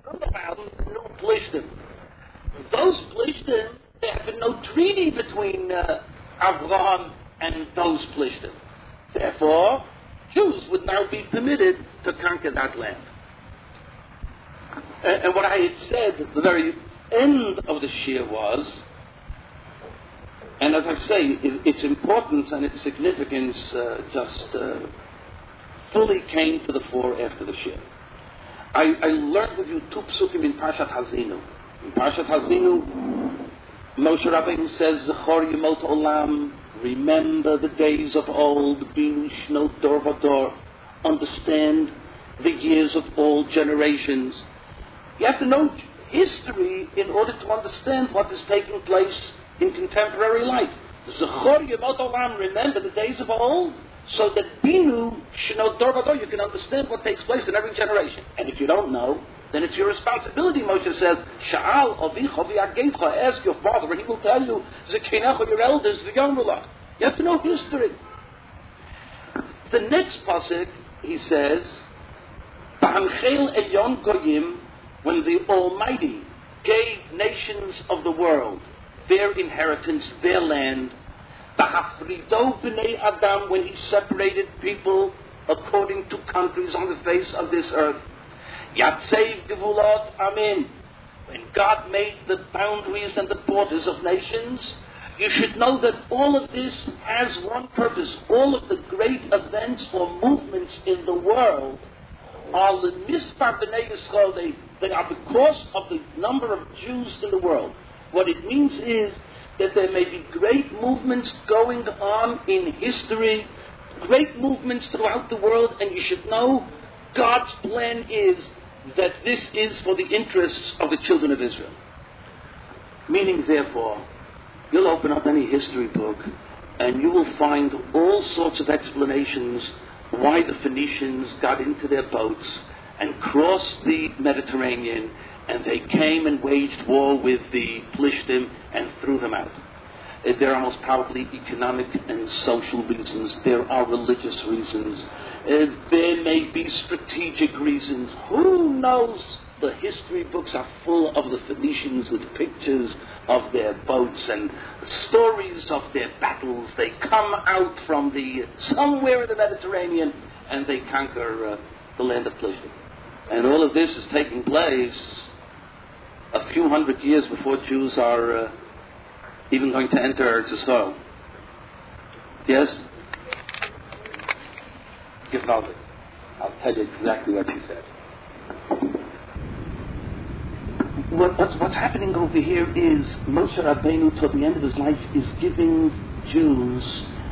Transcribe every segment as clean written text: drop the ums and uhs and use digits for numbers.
What about no Plishtim? Those Plishtim, there had been no treaty between Avraham and those Plishtim. Therefore, Jews would now be permitted to conquer that land. And what I had said at the very end of the Shir was, and as I say, its importance and its significance fully came to the fore after the Shir. I learned with you 2 psukim in Parshat Hazinu. In Parshat Hazinu, Moshe Rabbeinu says, Zechor Yemot Olam, remember the days of old, Binu Shnot Dor Vador, understand the years of all generations. You have to know history in order to understand what is taking place in contemporary life. Zechor Yemot Olam, remember the days of old, so that Binu Shnot Dor Vador, you can understand what takes place in every generation. And if you don't know, then it's your responsibility. Moshe says, Sha'al avicha v'yageitcha, ask your father, and he will tell you, Zekinecha, your elders, v'yomrulach. You have to know history. The next pasuk, he says, B'hanchel elyon goyim, when the Almighty gave nations of the world their inheritance, their land, B'hafrido b'nei Adam, when he separated people according to countries on the face of this earth, Yatsev Gevulot Amin, when God made the boundaries and the borders of nations, you should know that all of this has one purpose. All of the great events or movements in the world are l'mispar b'nei Yisrael. They are because of the number of Jews in the world. What it means is that there may be great movements going on in history, great movements throughout the world, and you should know God's plan is that this is for the interests of the children of Israel. Meaning, therefore, you'll open up any history book and you will find all sorts of explanations why the Phoenicians got into their boats and crossed the Mediterranean, and they came and waged war with the Plishtim and threw them out. There are most probably economic and social reasons. There are religious reasons. There may be strategic reasons. Who knows? The history books are full of the Phoenicians with pictures of their boats and stories of their battles. They come out from somewhere in the Mediterranean and they conquer the land of Plishtim. And all of this is taking place a few hundred years before Jews are even going to enter Eretz Yisrael. Yes? Gewaldig. I'll tell you exactly what she said. What's happening over here is Moshe Rabbeinu, till the end of his life, is giving Jews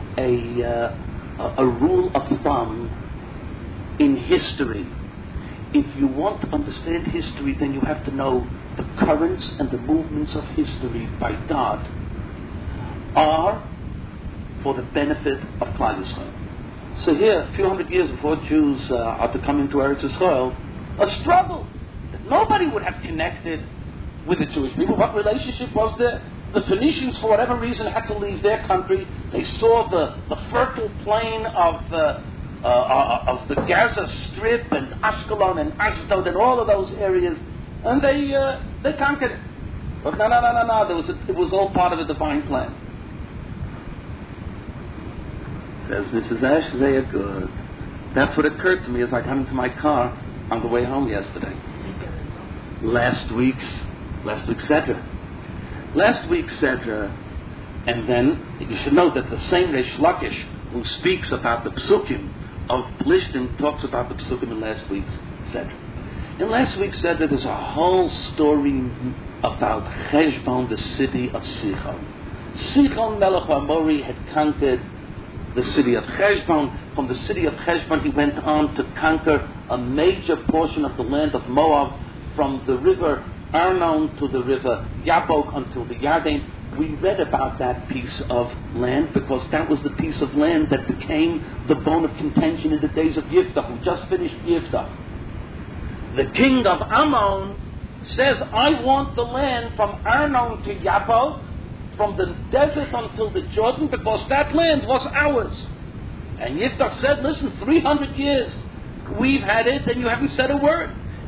a rule of thumb in history. If you want to understand history, then you have to know the currents and the movements of history by God are for the benefit of Klal Yisrael. So here, a few hundred years before Jews are to come into Eretz Yisrael, a struggle that nobody would have connected with the Jewish people. What relationship was there? The Phoenicians, for whatever reason, had to leave their country. They saw the fertile plain of the Gaza Strip and Ashkelon and Ashdod and all of those areas, and they conquered it. But no. It was all part of a divine plan. Says Mrs. Ash, they are good. That's what occurred to me as I got into my car on the way home yesterday. Last week's Sedra. And then you should know that the same Reish Lakish who speaks about the Psukim of Plishtim talks about the Psukim in last week's Sedra. In last week's Sedra, there's a whole story about Cheshbon, the city of Sichon. Sichon Melech HaAmori had conquered the city of Cheshbon. From the city of Cheshbon, he went on to conquer a major portion of the land of Moab, from the river Arnon to the river Yabok until the Yarden. We read about that piece of land because that was the piece of land that became the bone of contention in the days of Yiftach, who just finished Yiftach. The king of Ammon says, I want the land from Arnon to Yabok, from the desert until the Jordan, because that land was ours. And Yiftach said, listen, 300 years we've had it and you haven't said a word.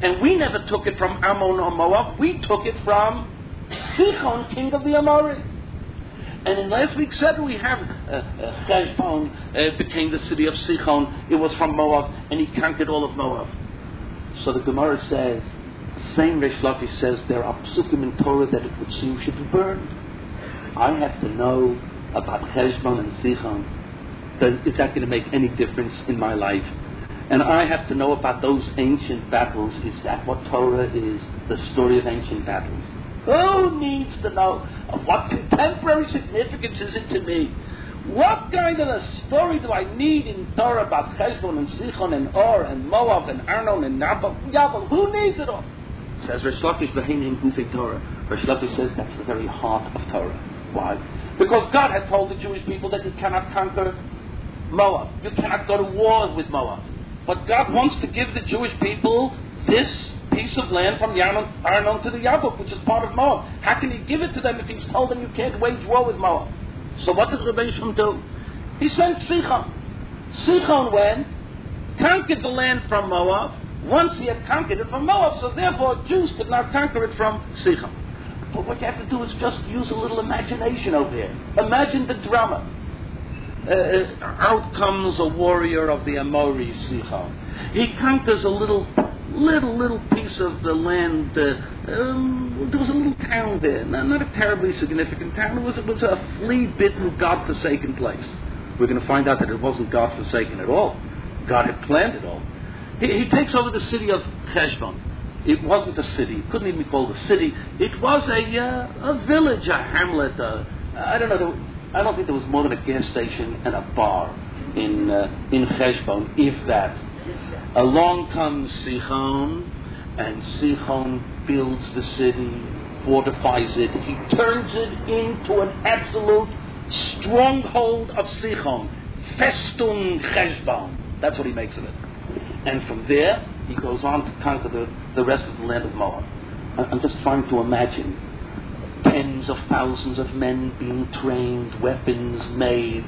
And we never took it from Ammon or Moab. We took it from Sichon, king of the Amori. And in last week's Seder we have Heshbon became the city of Sichon. It was from Moab, and he conquered all of Moab. So the Gemara says, same Reish Lakish says, there are psukim in Torah that it would seem should be burned. I have to know about Heshbon and Sichon. Is that going to make any difference in my life? And I have to know about those ancient battles. Is that what Torah is? The story of ancient battles. Who needs to know? Of what contemporary significance is it to me? What kind of a story do I need in Torah about Heshbon and Sichon and Or and Moab and Arnon and Nabal? Who needs it all? Says Reish Lakish, V'heinim Gufei Torah. Reish Lakish says that's the very heart of Torah. Why? Because God had told the Jewish people that you cannot conquer Moab. You cannot go to war with Moab. But God wants to give the Jewish people this piece of land from Arnon to the Yabok, which is part of Moab. How can he give it to them if he's told them you can't wage war with Moab? So what does Rabbi Yishmael do? He sent Sichon. Sichon went, conquered the land from Moab, once he had conquered it from Moab, so therefore Jews could not conquer it from Sichon. But what you have to do is just use a little imagination over here. Imagine the drama. Out comes a warrior of the Amori, Sichon. He conquers a little piece of the land. There was a little town there, not a terribly significant town. It was a flea-bitten, God-forsaken place. We're going to find out that it wasn't God-forsaken at all. God had planned it all. He takes over the city of Heshbon. It wasn't a city. It couldn't even be called a city. It was a village, a hamlet. I don't know. I don't think there was more than a gas station and a bar in Heshbon, if that. Along comes Sichon, and Sichon builds the city, fortifies it. He turns it into an absolute stronghold of Sichon. Festung Heshbon. That's what he makes of it. And from there, he goes on to conquer the rest of the land of Moab. I'm just trying to imagine tens of thousands of men being trained, weapons made,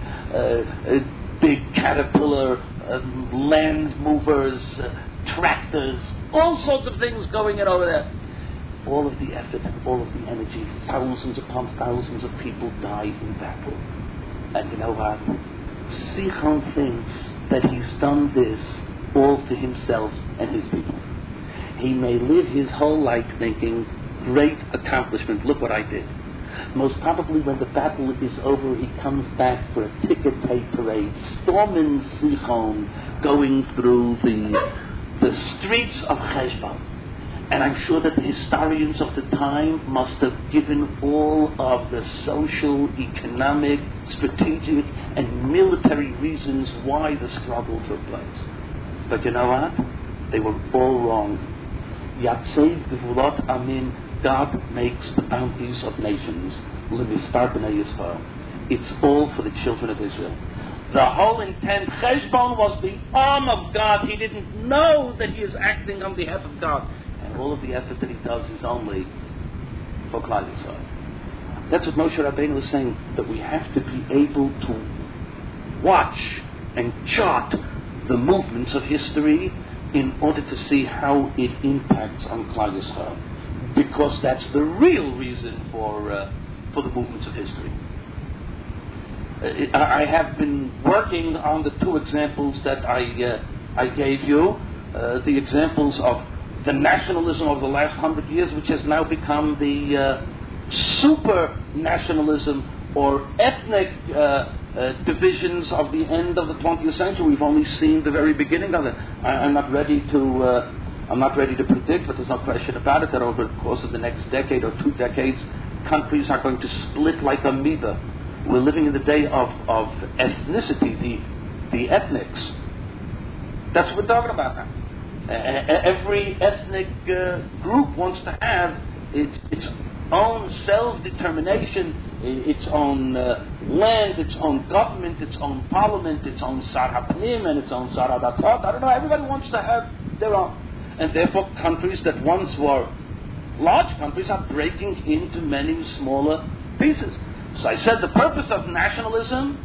big caterpillar land movers, tractors, all sorts of things going in over there. All of the effort and all of the energy, thousands upon thousands of people died in battle. And you know what? Sichon thinks that he's done this all for himself and his people. He may live his whole life thinking, great accomplishment, look what I did. Most probably when the battle is over, he comes back for a ticker tape parade, storming Sichon, going through the streets of Heshbon. And I'm sure that the historians of the time must have given all of the social, economic, strategic, and military reasons why the struggle took place. But you know what? They were all wrong. Yatsev Gevulot Amin, God makes the bounties of nations. L'mispar b'nei Yisrael. It's all for the children of Israel. The whole intent, Heshbon was the arm of God. He didn't know that he is acting on behalf of God. And all of the effort that he does is only for Klal Yisrael. That's what Moshe Rabbeinu was saying, that we have to be able to watch and chart the movements of history in order to see how it impacts on Klal Yisrael. Because that's the real reason for the movements of history. I have been working on the two examples that I gave you, the examples of the nationalism of the last 100 years, which has now become the super nationalism or ethnic divisions of the end of the 20th century. We've only seen the very beginning of it. I'm not ready to predict, but there's no question about it, that over the course of the next decade or 2 decades, countries are going to split like amoeba. We're living in the day of ethnicity, the ethnics. That's what we're talking about now. Every ethnic group wants to have its own self-determination, its own land, its own government, its own parliament, its own Sar HaPnim and its own Sar HaDatot. I don't know, everybody wants to have their own. And therefore countries that once were large countries are breaking into many smaller pieces. So I said the purpose of nationalism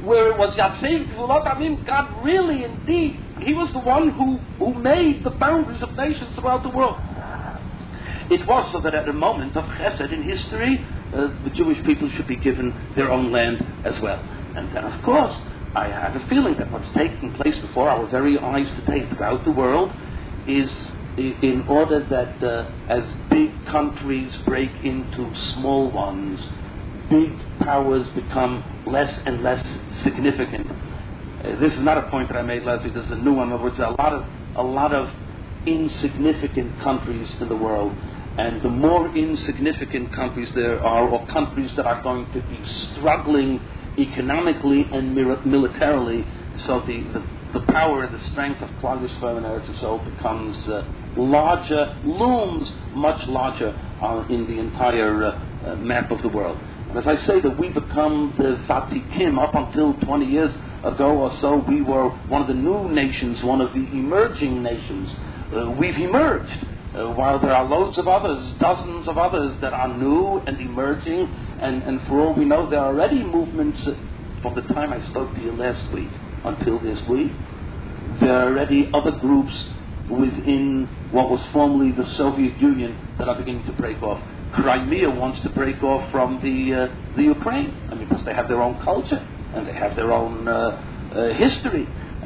where it was Yatziv, God really, indeed, He was the one who made the boundaries of nations throughout the world. It was so that at a moment of chesed in history, the Jewish people should be given their own land as well. And then, of course, I have a feeling that what's taking place before our very eyes today throughout the world is in order that as big countries break into small ones, big powers become less and less significant. This is not a point that I made last week. This is a new one. In other words, a lot of insignificant countries in the world, and the more insignificant countries there are, or countries that are going to be struggling economically and militarily, so the power and the strength of Klal Yisrael and Eretz Yisrael becomes larger, looms much larger in the entire map of the world. And as I say, that we become the Vatikim. Up until 20 years ago or so, we were one of the new nations, one of the emerging nations. We've emerged, while there are loads of others, dozens of others that are new and emerging, and for all we know, there are already movements from the time I spoke to you last week until this week. There are already other groups within what was formerly the Soviet Union that are beginning to break off. Crimea wants to break off from the Ukraine. I mean, because they have their own culture and they have their own history.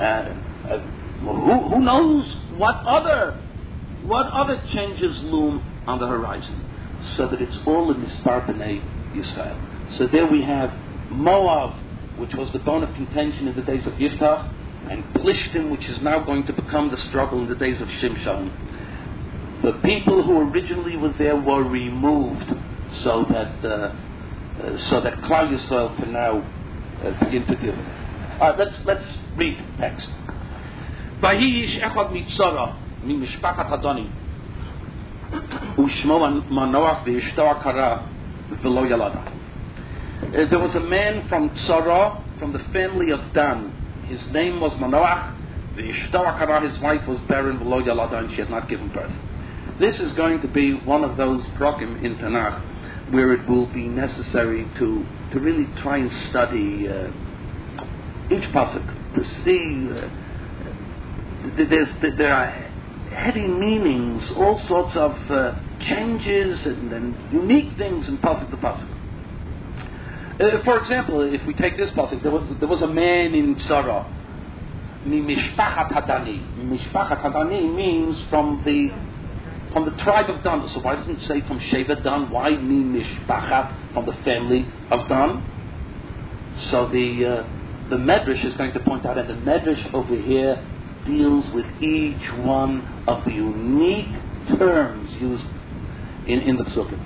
Who knows what other changes loom on the horizon? So that it's all in Mispar B'nai Yisrael. So there we have Moab, which was the bone of contention in the days of Yiftach, and Plishtim, which is now going to become the struggle in the days of Shimshon. The people who originally were there were removed, so that Klal Yisrael can now begin to deal with it. All right, let's read the text. Vayish echad mitzara mi mishpachat Hadani ushmo Manoach ve'ishto akara v'lo yalada. There was a man from Tzara, from the family of Dan. His name was Manoach. Ve'ishto akara, his wife was barren, v'lo yalada, and she had not given birth. This is going to be one of those prokim in Tanakh where it will be necessary to really try and study each pasuk to see there are heady meanings, all sorts of changes and unique things in pasuk to pasuk. For example, if we take this pasuk, there was a man in Tzara, mi mishpachat Hadani. Mishpachat Hadani means from the tribe of Dan. So why doesn't it say from Shevet Dan? Why mi mishpachat, from the family of Dan? So the Medrash is going to point out, and the Medrash over here deals with each one of the unique terms used in the Psukim.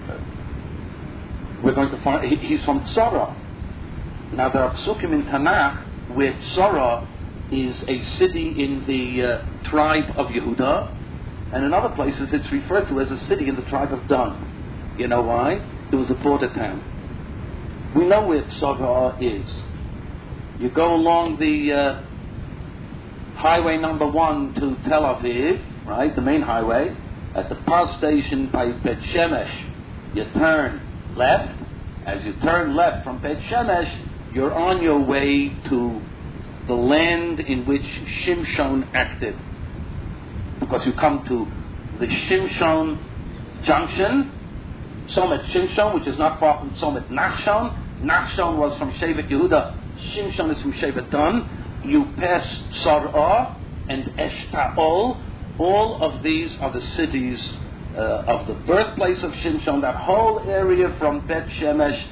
We're going to find he's from Tzara. Now there are Psukim in Tanakh where Tzara is a city in the tribe of Yehuda, and in other places it's referred to as a city in the tribe of Dan. You know why? It was a border town. We know where Tzara is. You go along the highway number 1 to Tel Aviv, right, the main highway. At the power station by Bet Shemesh, you turn left. As you turn left from Bet Shemesh, you're on your way to the land in which Shimshon acted. Because you come to the Shimshon junction, Somet Shimshon, which is not far from Somet Nachshon. Nachshon was from Shevet Yehuda. Shimshon is from Shevet Dan. You pass Tzara and Eshtaol. All of these are the cities of the birthplace of Shimshon. That whole area from Bet Shemesh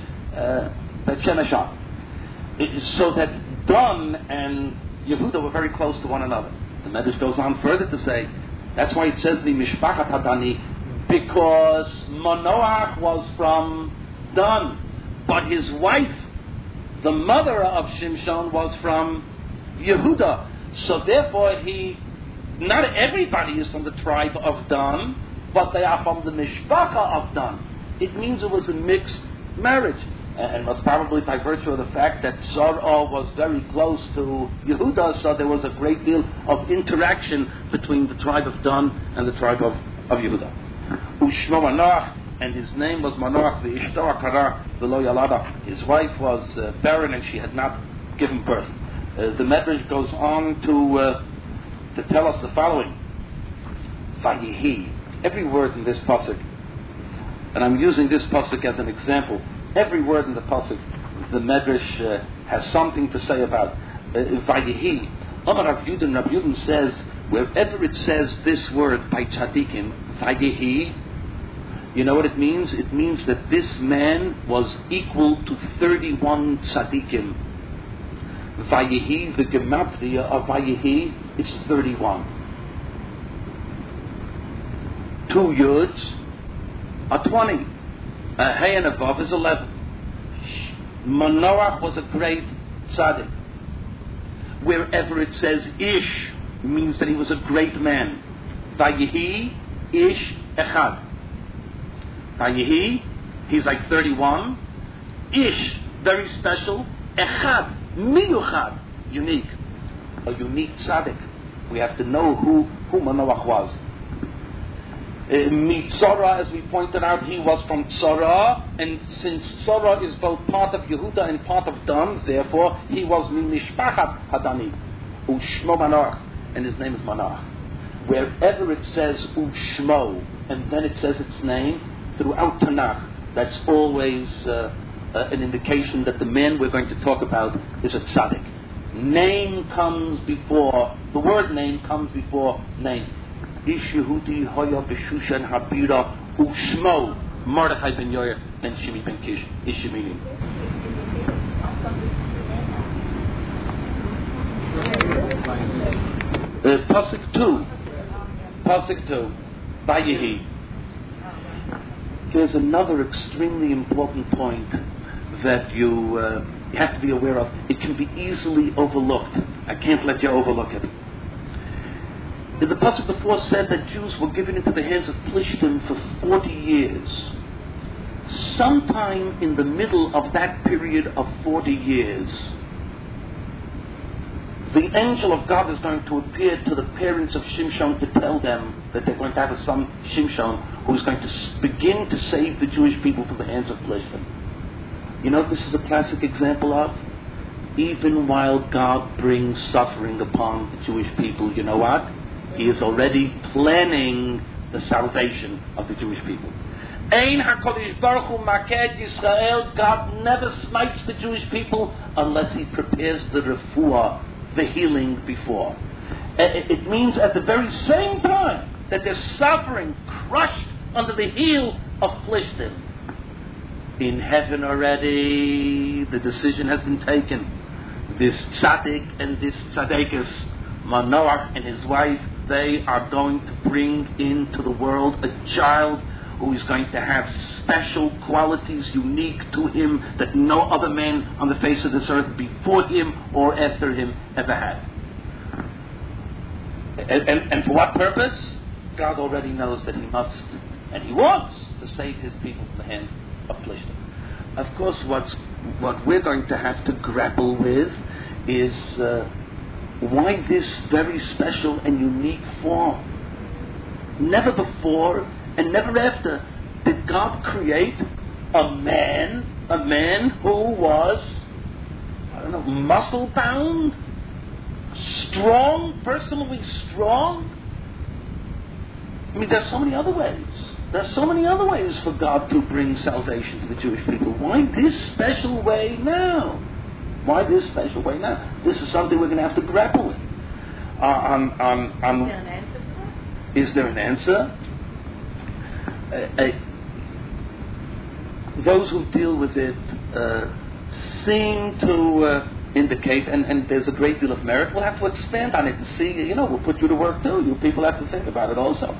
on. So that Dan and Yehuda were very close to one another. The Medrash goes on further to say, that's why it says the Mishpachat Hadani, because Manoach was from Dan, but his wife, the mother of Shimshon, was from Yehuda. So therefore not everybody is from the tribe of Dan, but they are from the Mishpacha of Dan. It means it was a mixed marriage. And was probably by virtue of the fact that Tzara was very close to Yehuda, so there was a great deal of interaction between the tribe of Dan and the tribe of Yehuda. Ushmo Manoach, and his name was Manoach, ve'ishto akara v'lo yalada. His wife was barren and she had not given birth. The Medrash goes on to tell us the following. Vayihi. Every word in this pasuk, and I'm using this pasuk as an example, every word in the pasuk, the Medrash has something to say about. Vayihi. Amar Rav Yudin says, wherever it says this word by tzaddikim, Vayihi, you know what it means? It means that this man was equal to 31 tzaddikim. Vayihi, the gematria of Vayihi, it's 31. 2 yuds are 20. Hey and above is 11. Manoach was a great tzaddik. Wherever it says ish, means that he was a great man. Vayihi, ish, echad. Vayihi, he's like 31. Ish, very special. Echad, miyuchad, unique. A unique tzaddik. We have to know who Manoach was. Mitzora, as we pointed out, he was from Tzora, and since Tzora is both part of Yehuda and part of Dan, therefore he was Mishpachat Hadani, Ushmo Manoach, and his name is Manoach. Wherever it says Ushmo, and then it says its name, throughout Tanakh, that's always an indication that the man we're going to talk about is a tzaddik. Name comes before, the word name comes before name. Ish Yehudi Hoya B'Shushan Habira Ushmo Mordechai ben Yoyer and Shimi ben Kish Ishimilim. Pasuk 2 Vayihi. There's another extremely important point that you have to be aware of. It can be easily overlooked. I can't let you overlook it. The pasuk before said that Jews were given into the hands of Plishtim for 40 years. Sometime in the middle of that period of 40 years, the angel of God is going to appear to the parents of Shimshon to tell them that they're going to have a son, Shimshon, who is going to begin to save the Jewish people from the hands of Plishtim. You know what this is a classic example of? Even while God brings suffering upon the Jewish people, you know what? He is already planning the salvation of the Jewish people. Ein HaKadosh Baruch Hu Maked Yisrael. God never smites the Jewish people unless He prepares the refuah, the healing before. It means at the very same time that they're suffering, crushed under the heel of Plishtim. In heaven already, the decision has been taken. This tzaddik and this tzaddikis, Manoach and his wife, they are going to bring into the world a child who is going to have special qualities unique to him that no other man on the face of this earth before him or after him ever had. And for what purpose? God already knows that He must and He wants to save His people from the hand of Plishtim. Of course, what we're going to have to grapple with is why this very special and unique form? Never before and never after did God create a man who was, muscle bound, strong, personally strong. I mean, there's so many other ways. There's so many other ways for God to bring salvation to the Jewish people. Why this special way now? Why this special way now? This is something we're going to have to grapple with. Is there an answer? Those who deal with it seem to indicate, and there's a great deal of merit. We'll have to expand on it and see, we'll put you to work too. You people have to think about it also.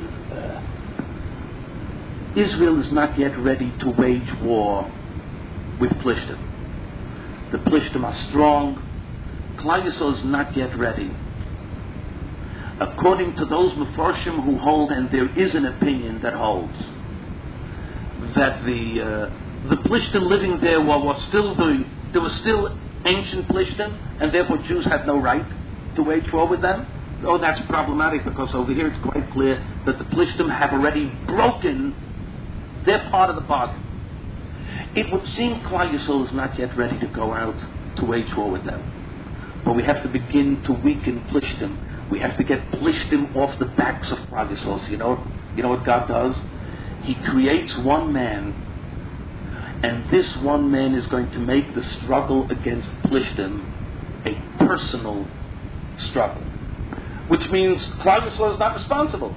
Israel is not yet ready to wage war with Plishtim. The Plishtim are strong. Klal Yisrael is not yet ready. According to those Mefarshim who hold, and there is an opinion that holds, that the Plishtim living there there were still ancient Plishtim, and therefore Jews had no right to wage war with them. Oh, that's problematic, because over here it's quite clear that the Plishtim have already broken their part of the bargain. It would seem Klal Yisrael is not yet ready to go out to wage war with them. But we have to begin to weaken Plishtim. We have to get Plishtim off the backs of Klal Yisrael. So you know what God does? He creates one man, and this one man is going to make the struggle against Plishtim a personal struggle. Which means Klal Yisrael is not responsible.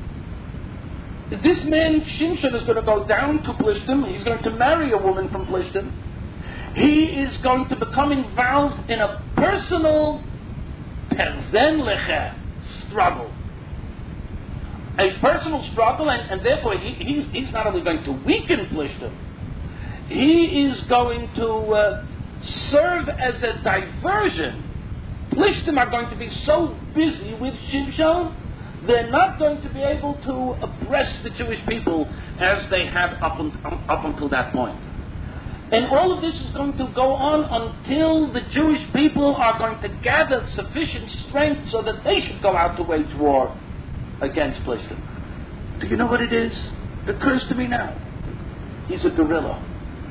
This man, Shimshon, is going to go down to Plishtim. He's going to marry a woman from Plishtim. He is going to become involved in a personal perzen lecha struggle. A personal struggle, and therefore he's not only going to weaken Plishtim, he is going to serve as a diversion. Plishtim are going to be so busy with Shimshon, they're not going to be able to oppress the Jewish people as they have up until that point. And all of this is going to go on until the Jewish people are going to gather sufficient strength so that they should go out to wage war against Plishtim. Do you know what it is? It occurs to me now. He's a guerrilla.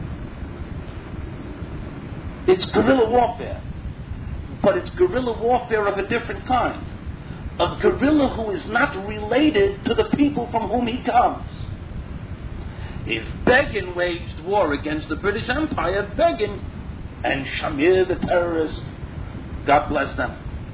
It's guerrilla warfare. But it's guerrilla warfare of a different kind. A guerrilla who is not related to the people from whom he comes. If Begin waged war against the British Empire, Begin and Shamir the terrorist, God bless them,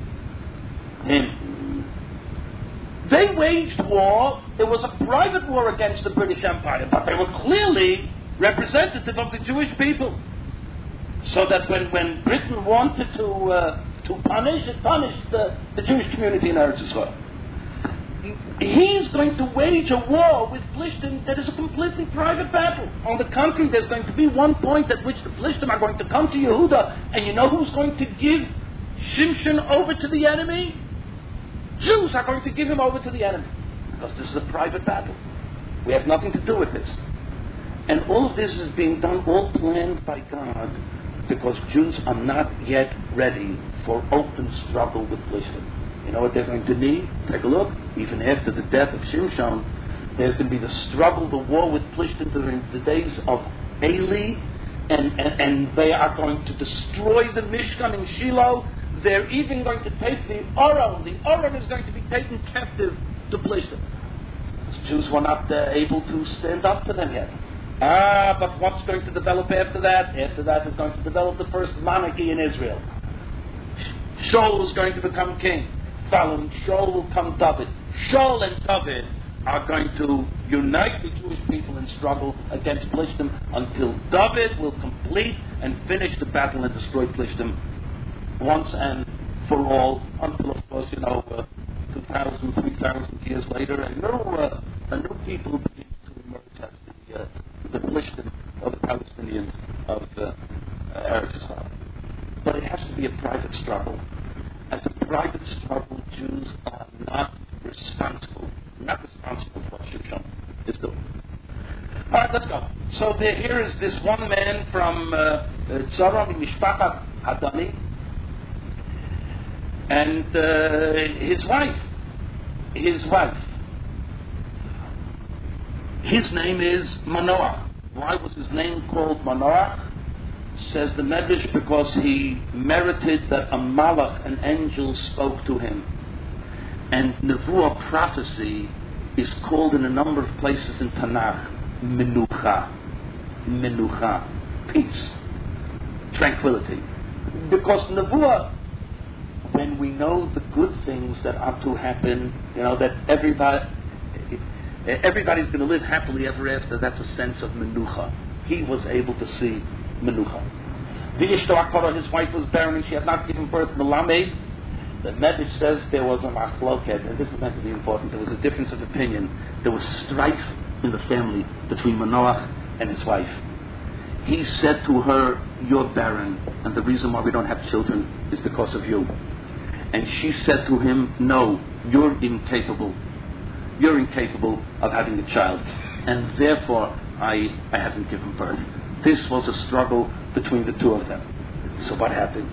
him, they waged war. It was a private war against the British Empire, but they were clearly representative of the Jewish people. So that when Britain wanted to punish, it punished the Jewish community in Eretz Yisrael. He's going to wage a war with Plishtim that is a completely private battle. On the contrary, there's going to be one point at which the Plishtim are going to come to Yehuda, and you know who's going to give Shimshon over to the enemy? Jews are going to give him over to the enemy. Because this is a private battle. We have nothing to do with this. And all of this is being done, all planned by God, because Jews are not yet ready for open struggle with Plishtim. You know what they're going to need? Take a look. Even after the death of Shimshon, there's going to be the struggle, the war with Plishtim during the days of Eli, and they are going to destroy the Mishkan in Shiloh. They're even going to take the Aron. The Aron is going to be taken captive to Plishtim. The Jews were not able to stand up to them yet. But what's going to develop after that? After that is going to develop the first monarchy in Israel. Shaul is going to become king. Following Shaul will come David. Shaul and David are going to unite the Jewish people in struggle against Plishtim until David will complete and finish the battle and destroy Plishtim once and for all, until, of course, 2,000, 3,000 years later, a new people begin to emerge as the Plishtim or the Palestinians of Eretz Yisrael. But it has to be a private struggle. As a private struggle, Jews are not responsible for what Shimshon is doing. All right, let's go. So here is this one man from Tzoram in Mishpachat Hadami, and his wife. His name is Manoach. Why was his name called Manoach? Says the Medrash, because he merited that a malach, an angel, spoke to him. And Nevuah, prophecy, is called in a number of places in Tanakh Menucha, peace, tranquility. Because Nevuah, when we know the good things that are to happen, that everybody's going to live happily ever after, that's a sense of Menucha. He was able to see Menucha. His wife was barren and she had not given birth. Melamed, the Medrash says there was a machloket, and this is meant to be important. There was a difference of opinion. There was strife in the family between Manoach and his wife. He said to her, "You're barren, and the reason why we don't have children is because of you." And she said to him, "No, you're incapable. You're incapable of having a child, and therefore I haven't given birth." This was a struggle between the two of them. So what happened?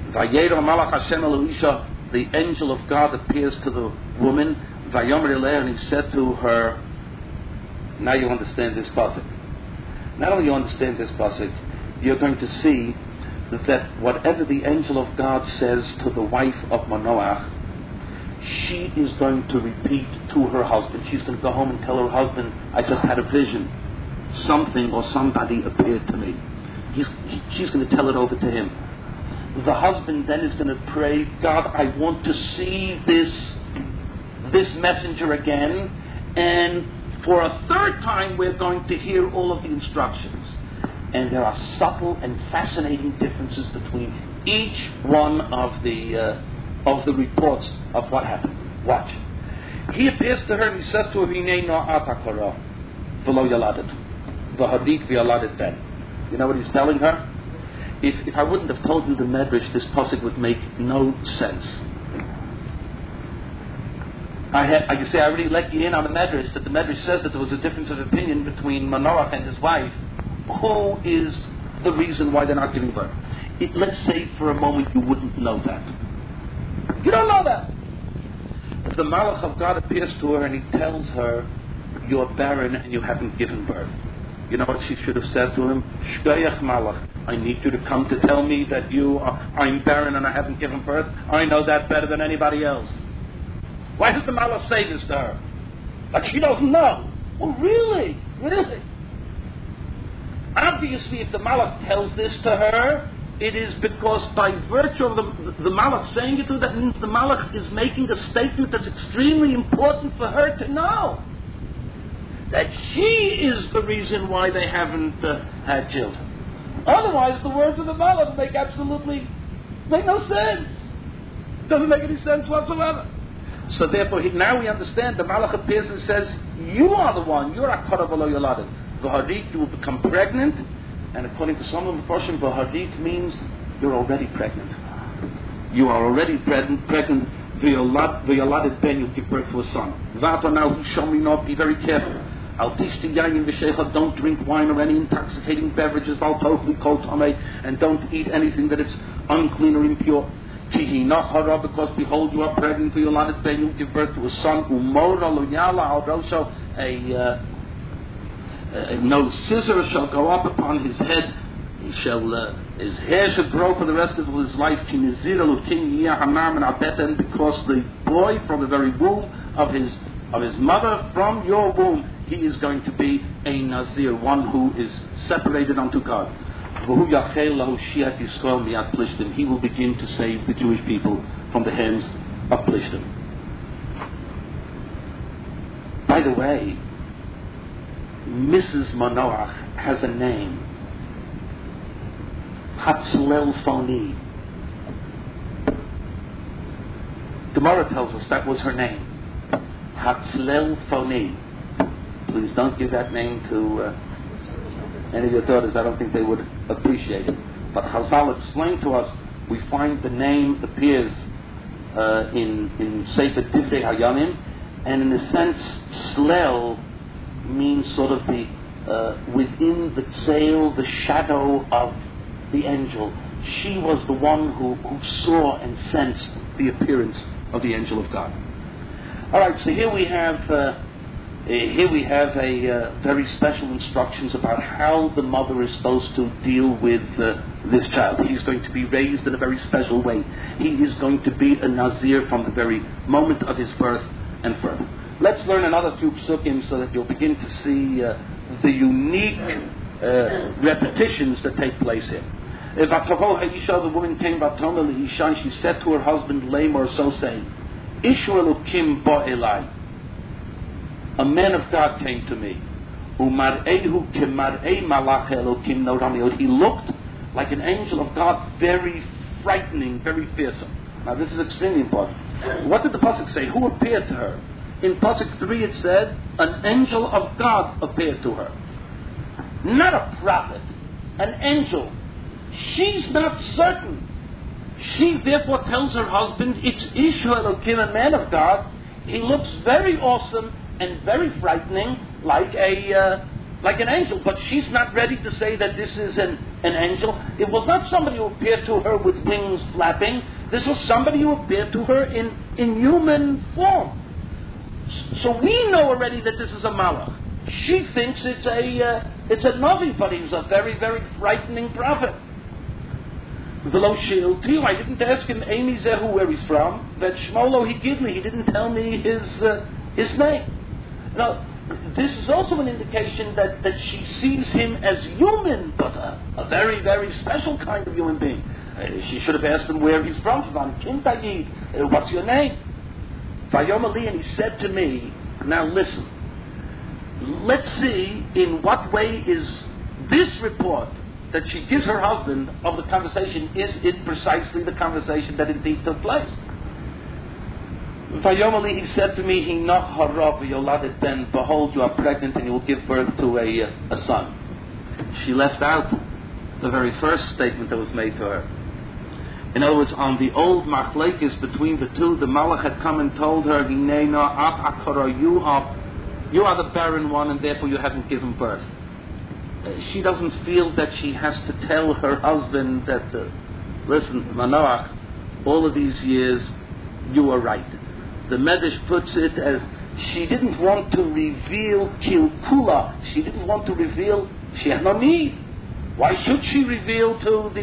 The angel of God appears to the woman, and he said to her, now you understand this pasuk. Not only you understand this pasuk, you're going to see that whatever the angel of God says to the wife of Manoach, she is going to repeat to her husband. She's going to go home and tell her husband, I just had a vision. Something or somebody appeared to me. She's going to tell it over to him. The husband then is going to pray, God, I want to see this messenger again. And for a third time, we're going to hear all of the instructions. And there are subtle and fascinating differences between each one of the reports of what happened. Watch. He appears to her and he says to her, Hinei no'ata kara, v'lo yaladet, v'hadik v'yaladet ben. You know what he's telling her? If I wouldn't have told you the Medrash, this pasuk would make no sense. I already let you in on the Medrash, that the Medrash says that there was a difference of opinion between Manoach and his wife. Who is the reason why they're not giving birth? Let's say for a moment you wouldn't know that. You don't know that. If the Malach of God appears to her and he tells her, you're barren and you haven't given birth. You know what she should have said to him? Shkoyach Malach, I need you to come to tell me that I'm barren and I haven't given birth. I know that better than anybody else. Why does the Malach say this to her? Like she doesn't know. Well, really? Obviously, if the Malach tells this to her, it is because by virtue of the Malach saying it to her, that means the Malach is making a statement that's extremely important for her to know. That she is the reason why they haven't had children. Otherwise, the words of the Malach make no sense. Doesn't make any sense whatsoever. So therefore, now we understand, the Malach appears and says, you are the one, you're Akara V'lo Yoladet. V'hadik, you will become pregnant, and according to some of the portion, V'hadik means you're already pregnant. You are already pregnant. V'yoladet ben, you give birth to a son. V'ata now, he shall me not, be very careful. Al tishti yayin v'shecha, don't drink wine or any intoxicating beverages. Al tochli kol tamei, and don't eat anything that is unclean or impure. Kihi not hara, because behold, you are pregnant. V'yoladet ben, you give birth to a son. Umora lo yala al rosho, no scissor shall go up upon his head. His hair should grow for the rest of his life. And because the boy from the very womb of his mother, from your womb, he is going to be a Nazir, one who is separated unto God. He will begin to save the Jewish people from the hands of Plishtim. By the way, Mrs. Manoach has a name. Hatzlel Phoni. Gemara tells us that was her name. Hatzlel Phoni. Please don't give that name to any of your daughters. I don't think they would appreciate it. But Chazal explained to us, we find the name appears in Sefer Divrei Hayamim, and in a sense, Slel means sort of the within the sail, the shadow of the angel. She was the one who saw and sensed the appearance of the angel of God. All right, so here we have very special instructions about how the mother is supposed to deal with this child. He's going to be raised in a very special way. He is going to be a Nazir from the very moment of his birth and further. Let's learn another few psukim so that you'll begin to see the unique repetitions that take place here. The woman came and she said to her husband Lamor, so saying, Ishu Elokim bo elai. A man of God came to me. He looked like an angel of God, very frightening, very fearsome. Now this is extremely important. What did the pasuk say? Who appeared to her? In pasuk 3 it said, an angel of God appeared to her. Not a prophet, an angel. She's not certain. She therefore tells her husband, it's Ishu Elokim, a man of God. He looks very awesome and very frightening, like an angel. But she's not ready to say that this is an angel. It was not somebody who appeared to her with wings flapping. This was somebody who appeared to her in human form. So we know already that this is a malach. She thinks it's a Navi, but he's a very, very frightening prophet. V'lo shilti, I didn't ask him Amy Zehu where he's from. That Shmolo Higidli, he didn't tell me his name. Now, this is also an indication that she sees him as human, but a very, very special kind of human being. She should have asked him where he's from. What's your name? Vayom Ali, and he said to me, now listen, let's see in what way is this report that she gives her husband of the conversation, is it precisely the conversation that indeed took place? Vayom Ali, he said to me, Hinach harav yoladet ben, behold, you are pregnant and you will give birth to a son. She left out the very first statement that was made to her. In other words, on the old machlekes between the two, the Malach had come and told her, you are the barren one and therefore you haven't given birth. She doesn't feel that she has to tell her husband that, listen, Manoach, all of these years you were right. The Medrash puts it as she didn't want to reveal kilkula. She didn't want to reveal, she had no need. Why should she reveal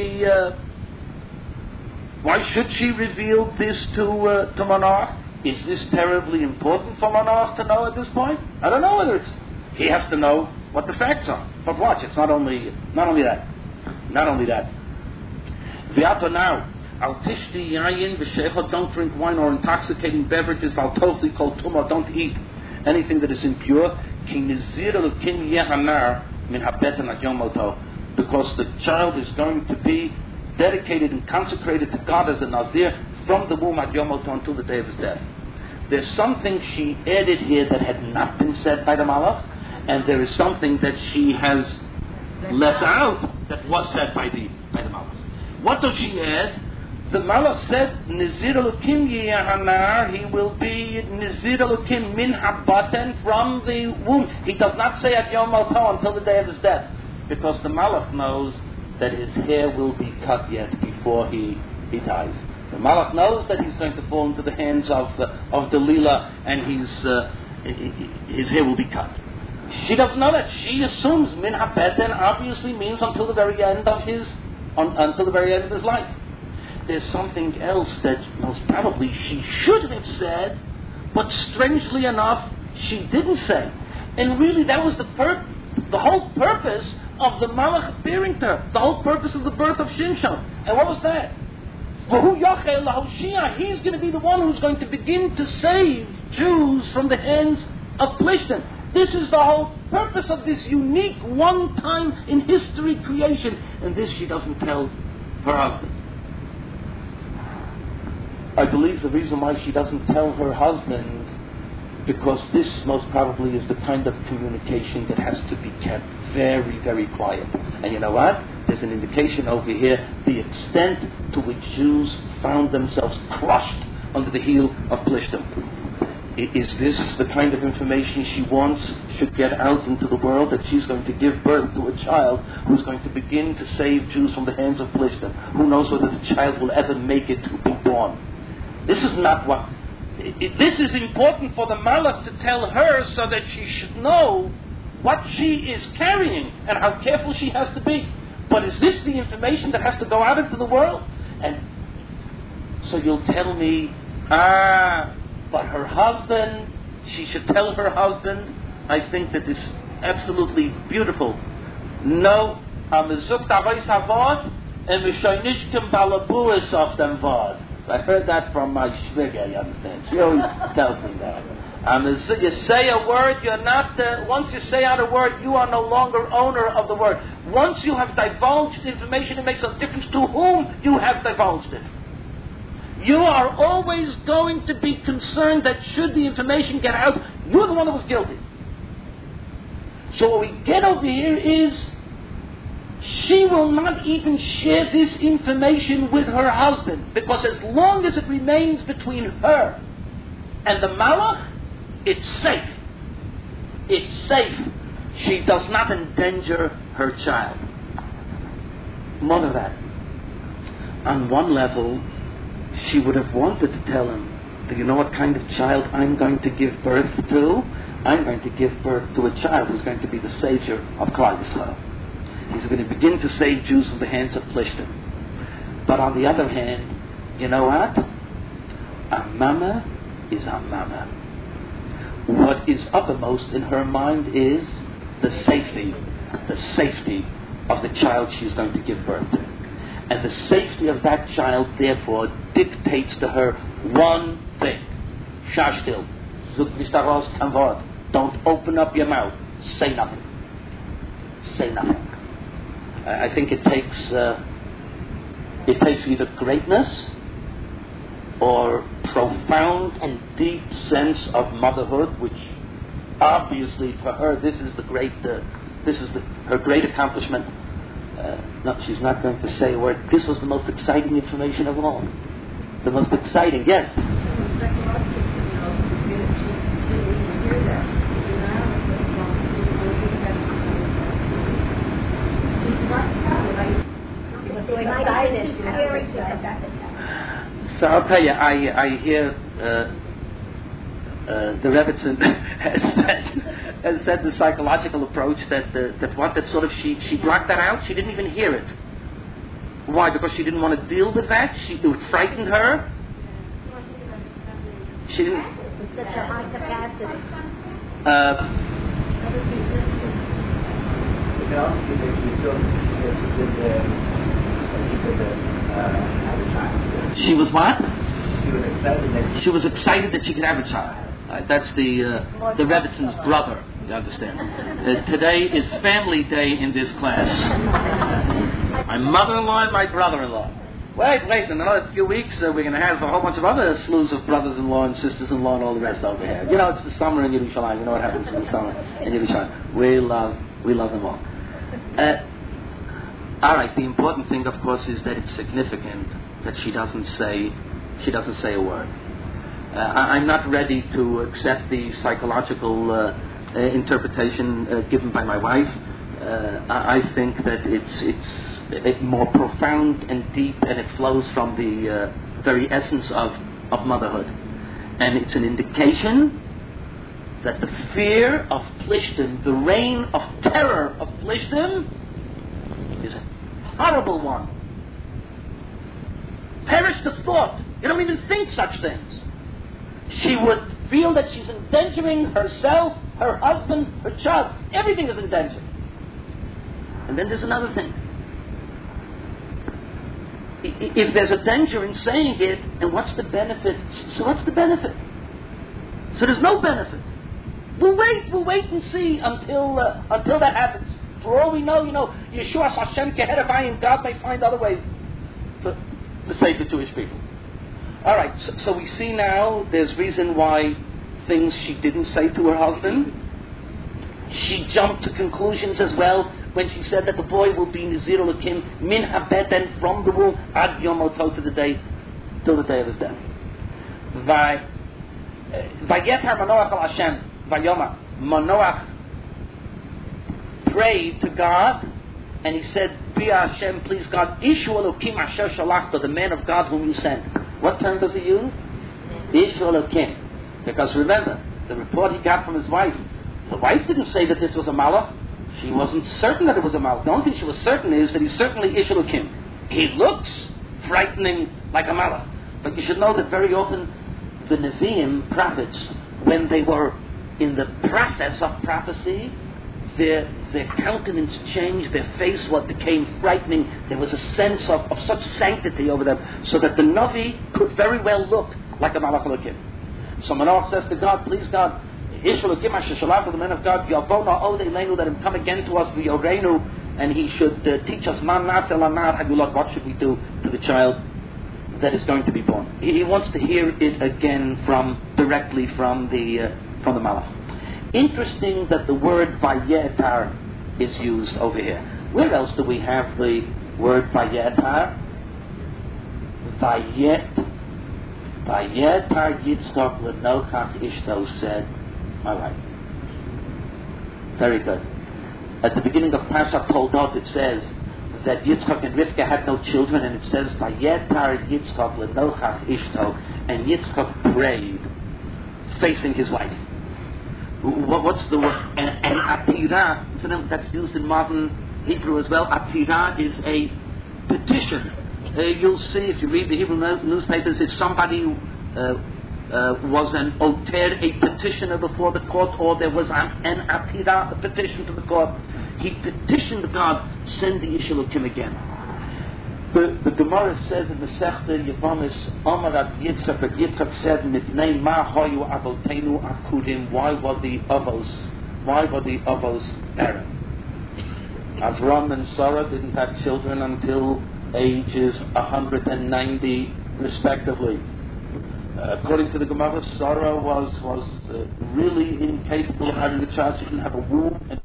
this to Manoach? Is this terribly important for Manoach to know at this point? I don't know whether he has to know what the facts are. But watch, it's not only that. V'ato now, al tishti yayin v'sheichot, don't drink wine or intoxicating beverages, al tofli kol tumah, don't eat anything that is impure, ki nizir elokim yehanar min habeten ad yom moto, because the child is going to be dedicated and consecrated to God as a Nazir from the womb ad yom moto until the day of his death. There's something she added here that had not been said by the Malach, and there is something that she has left out that was said by the Malach. What does she add? The Malach said, Nizir Elokim Yehanar, he will be Nizir Elokim min habaten, from the womb. He does not say at Yom Moto until the day of his death, because the Malach knows that his hair will be cut yet before he dies. The Malach knows that he's going to fall into the hands of Delilah, and his hair will be cut. She doesn't know that. She assumes min habeten obviously means until the very end of his life. There's something else that most probably she should have said, but strangely enough, she didn't say. And really, that was the whole purpose of the Malach appearing to her, the whole purpose of the birth of Shimshon. And what was that? He's going to be the one who's going to begin to save Jews from the hands of Plishtim. This is the whole purpose of this unique one-time in history creation. And this she doesn't tell her husband. I believe the reason why she doesn't tell her husband, because this most probably is the kind of communication that has to be kept very, very quiet. And you know what? There's an indication over here, the extent to which Jews found themselves crushed under the heel of Plishtim. Is this the kind of information she wants should get out into the world, that she's going to give birth to a child who's going to begin to save Jews from the hands of Plishtim? Who knows whether the child will ever make it to be born? This is not what... This is important for the Malach to tell her so that she should know what she is carrying and how careful she has to be. But is this the information that has to go out into the world? And so you'll tell me, but her husband, she should tell her husband. I think that is absolutely beautiful. No, I heard that from my shviga, you understand? She always tells me that. You say a word, you're not, once you say out a word, you are no longer owner of the word. Once you have divulged information, it makes a difference to whom you have divulged it. You are always going to be concerned that should the information get out, you're the one who was guilty. So what we get over here is, she will not even share this information with her husband, because as long as it remains between her and the Malach, it's safe. It's safe. She does not endanger her child. More than that, on one level, she would have wanted to tell him, do you know what kind of child I'm going to give birth to? I'm going to give birth to a child who's going to be the savior of Klal Yisrael. He's going to begin to save Jews from the hands of Plishtim. But on the other hand, you know what? A mama is a mama. What is uppermost in her mind is the safety of the child she's going to give birth to. And the safety of that child, therefore, dictates to her one thing. Shah still. Zuk nicht daraus kein Wort. Don't open up your mouth. Say nothing. Say nothing. I think it takes either greatness or profound and deep sense of motherhood, which obviously for her this is her great accomplishment. No, she's not going to say a word. This was the most exciting information of all. The most exciting, yes. So I'll tell you, I hear the Rebbitzin has said the psychological approach that sort of she blocked that out. She didn't even hear it. Why? Because she didn't want to deal with that. It frightened her. She didn't. It's such a high capacity. She was what? She was excited that she could have a child. That's the Rebbitzins' brother. You understand? Today is family day in this class. My mother-in-law and my brother-in-law. Wait, in another few weeks we're going to have a whole bunch of other slews of brothers-in-law and sisters-in-law and all the rest over here. You know, it's the summer in Yerushalayim. You know what happens in the summer in Yerushalayim. We love them all. All right. The important thing, of course, is that it's significant that she doesn't say a word. I'm not ready to accept the psychological interpretation given by my wife. I think that it's more profound and deep, and it flows from the very essence of motherhood. And it's an indication that the fear of Plishtim, the reign of terror of Plishtim, is a horrible one. Perish the thought. You don't even think such things. She would feel that she's endangering herself, her husband, her child. Everything is in danger. And then there's another thing. If there's a danger in saying it, and what's the benefit? So what's the benefit? So there's no benefit. We'll wait and see until that happens. For all we know, Yeshua Hashem Keherevayim, God may find other ways to save the Jewish people. All right, so we see now there's reason why things she didn't say to her husband. She jumped to conclusions as well when she said that the boy will be Nizir Elokim min habeten, from the womb ad yom moto, till the day of his death. Vayetar Manoach al Hashem vayoma. Manoach prayed to God, and he said, Bia Hashem, please God, Ishu Elokim asher shalachta, the man of God whom you sent. What term does he use? Ishu Elokim. Because remember, the report he got from his wife, the wife didn't say that this was a malach. She wasn't certain that it was a malach. The only thing she was certain is that he's certainly Ishu Elokim. He looks frightening like a malach. But you should know that very often the Nevi'im, prophets, when they were in the process of prophecy, their countenance changed, their face became frightening. There was a sense of such sanctity over them, so that the Navi could very well look like a Malach Elokim. So Manoach says to God, please God, Ish Elokim asher shalachta, the man of God, Yavona Od Eleinu, let him come again to us, V'yoreinu, and he should teach us, Man Nat El Anar Hagulot, what should we do to the child that is going to be born. He wants to hear it again directly from the Malach. Interesting that the word Vayetar is used over here. Where else do we have the word Vayetar? Vayetar Yitzchak L'nochach Ishto said, all right. Very good. At the beginning of Parashat Toldot it says that Yitzchak and Rivka had no children, and it says Vayetar Yitzchak L'nochach Ishto, and Yitzchak prayed facing his wife. What's the word? And atira, that's used in modern Hebrew as well. Atira is a petition. You'll see if you read the Hebrew newspapers, if somebody was an oter, a petitioner before the court, or there was an atira, a petition to the court, he petitioned God, send the Ish Elokim again. The Gemara says in the Sechta Yevamis, Amar Rav Yitzchak, Rav Yitzchak said, Mitnei ma hayu avotenu akudim, why were the avos barren? Avram and Sarah didn't have children until ages 190 respectively. According to the Gemara, Sarah was really incapable of having a child. She didn't have a womb. And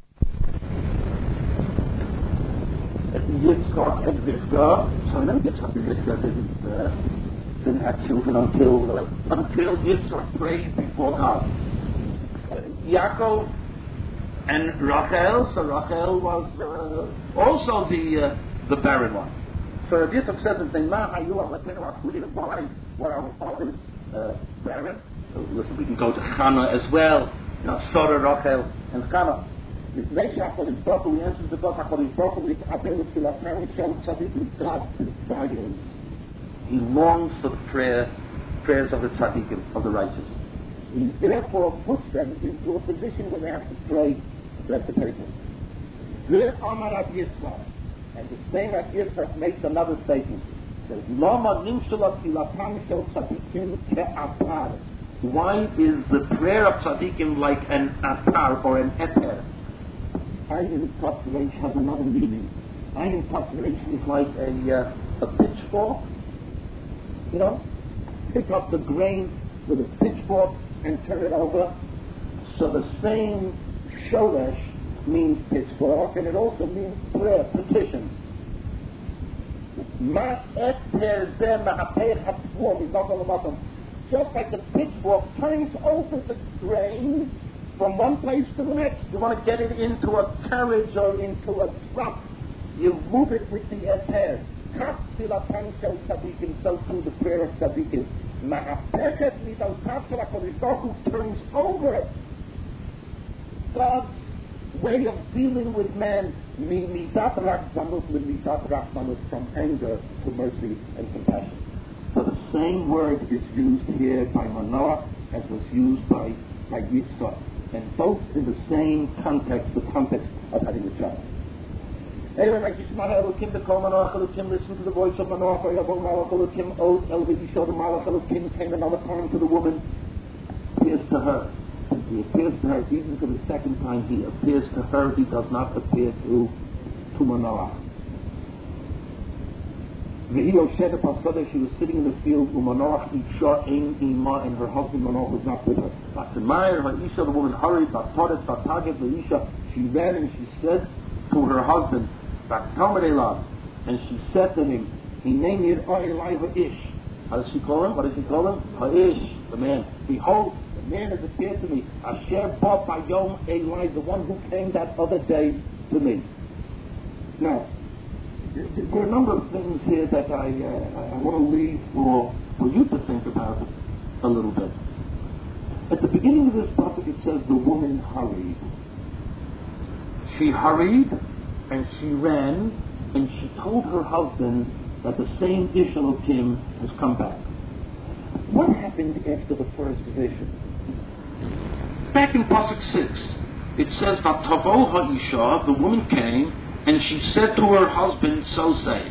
Yitzchak and Rivka, so then Yitzchak and Rivka didn't have children until Yitzchak prayed before God. Yaakov and Rachel, so Rachel was also the barren one. So Rabbi Yitzchak says that barren. Listen, we can go to Chana as well. Sarah, Rachel, and Chana. He longs for the prayers of the tzaddikim, of the righteous. He therefore puts them into a position where they have to pray recitation. And the same Rav Yitzchak makes another statement. He says, why is the prayer of tzaddikim like an atar or an eter? Ayin Tatreish has another meaning. Ayin Tatreish is like a pitchfork. Pick up the grain with a pitchfork and turn it over. So the same shoresh means pitchfork, and it also means prayer, petition. Just like the pitchfork turns over the grain from one place to the next. You want to get it into a carriage or into a truck, you move it with the eter. So through the prayer of tzaddikim. Who turns over it. God's way of dealing with man, from anger to mercy and compassion. So the same word is used here by Manoah as was used by Yitzchak, and both in the same context, the context of having a child. Anyway, listen to the voice of Manoah. Came another time to the woman, appears to her. He appears to her even for the second time. He appears to her. He does not appear to Manoah. She was sitting in the field, and her husband Manoah was not with her. The woman hurried, she ran and she said to her husband, and she said to him, how does she call him? What does she call him? Ha'ish, the man. Behold, the man has appeared to me. Asher ba bayom Eli, the one who came that other day to me. Now, there are a number of things here that I want to leave for you to think about a little bit. At the beginning of this passage, it says the woman hurried. She hurried and she ran and she told her husband that the same Ish Elokim has come back. What happened after the first vision? Back in Pasuk 6, it says that Tavo Ha'isha, the woman came, and she said to her husband, so say.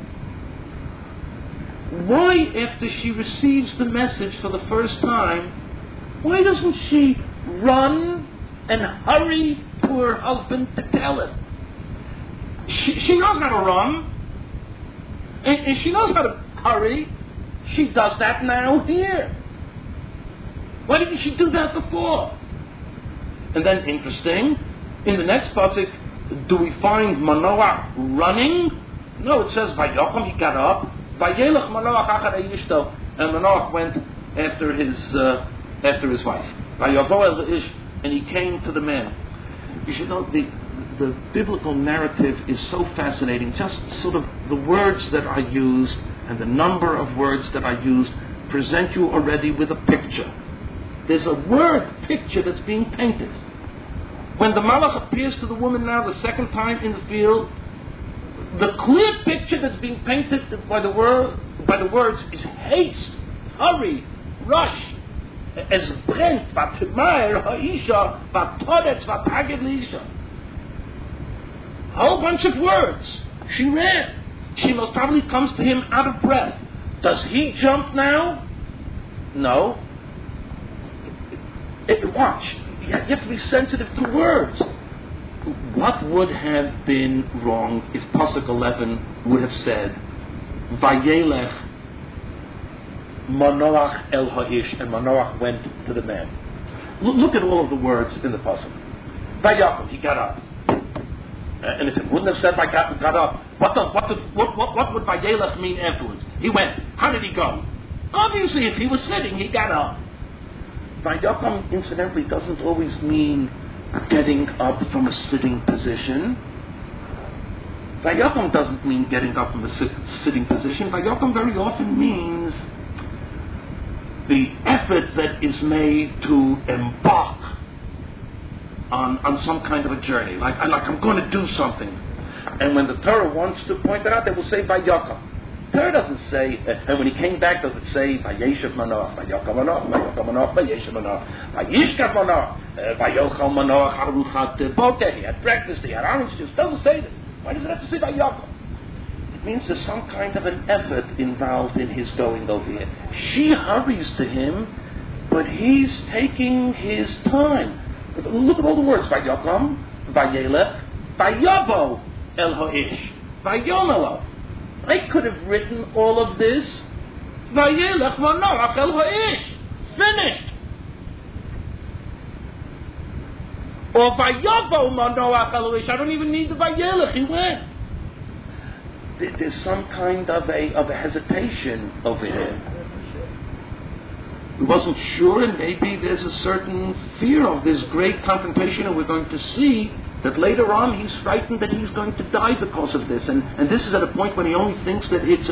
Why, after she receives the message for the first time, why doesn't she run and hurry to her husband to tell him? She knows how to run, and she knows how to hurry. She does that now here. Why didn't she do that before? And then, interesting, in the next pasuk, do we find Manoah running? No, it says Vayocham, he got up. Vayelech Manoach achar Ishto, and Manoah went after his wife. Vayavo el ish, and he came to the man. You should know the biblical narrative is so fascinating. Just sort of the words that are used and the number of words that are used present you already with a picture. There's a word picture that's being painted. When the Malach appears to the woman now the second time in the field, The clear picture that's being painted by the words is haste, hurry, rush. Es brennt, vatmaer ha'isha, vatoretz, vataged l'isha. A whole bunch of words. She ran. She most probably comes to him out of breath. Does he jump now? No. Watch. You have to be sensitive to words. What would have been wrong if Pasuk 11 would have said, Vayelech Manoach el Ha'ish, and Manoach went to the man. Look at all of the words in the Pasuk. Vayakum, he got up. And if it wouldn't have said got up, what would Vayelech mean afterwards? He went. How did he go? Obviously, if he was sitting, he got up. Vayakum, incidentally, doesn't always mean getting up from a sitting position. Vayakum doesn't mean getting up from a sitting position. Vayakum very often means the effort that is made to embark on some kind of a journey. Like I'm going to do something. And when the Torah wants to point it out, they will say Vayakum. Torah doesn't say, and when he came back, does it say Vayeshev Manoach, Vayakam Manoach, Vayakam Manoach, Vayeshev Manoach, Vayishkav Manoach, Vayochal Manoach, Aruchat Bokeh, he had breakfast, he had orange juice. Doesn't say this. Why does it have to say Vayakam? It means there's some kind of an effort involved in his going over here. She hurries to him, but he's taking his time. Look at all the words. Vayakam, Vayelech, Vayavo El Ha'ish, Vayomelav. I could have written all of this. Vayelech Manoach El Ha'ish. Finished. Or Vayavo Manoach El Ha'ish. I don't even need the Vayelech. He went. There's some kind of a hesitation over here. He wasn't sure, and maybe there's a certain fear of this great confrontation, and we're going to see that later on he's frightened that he's going to die because of this. And this is at a point when he only thinks that it's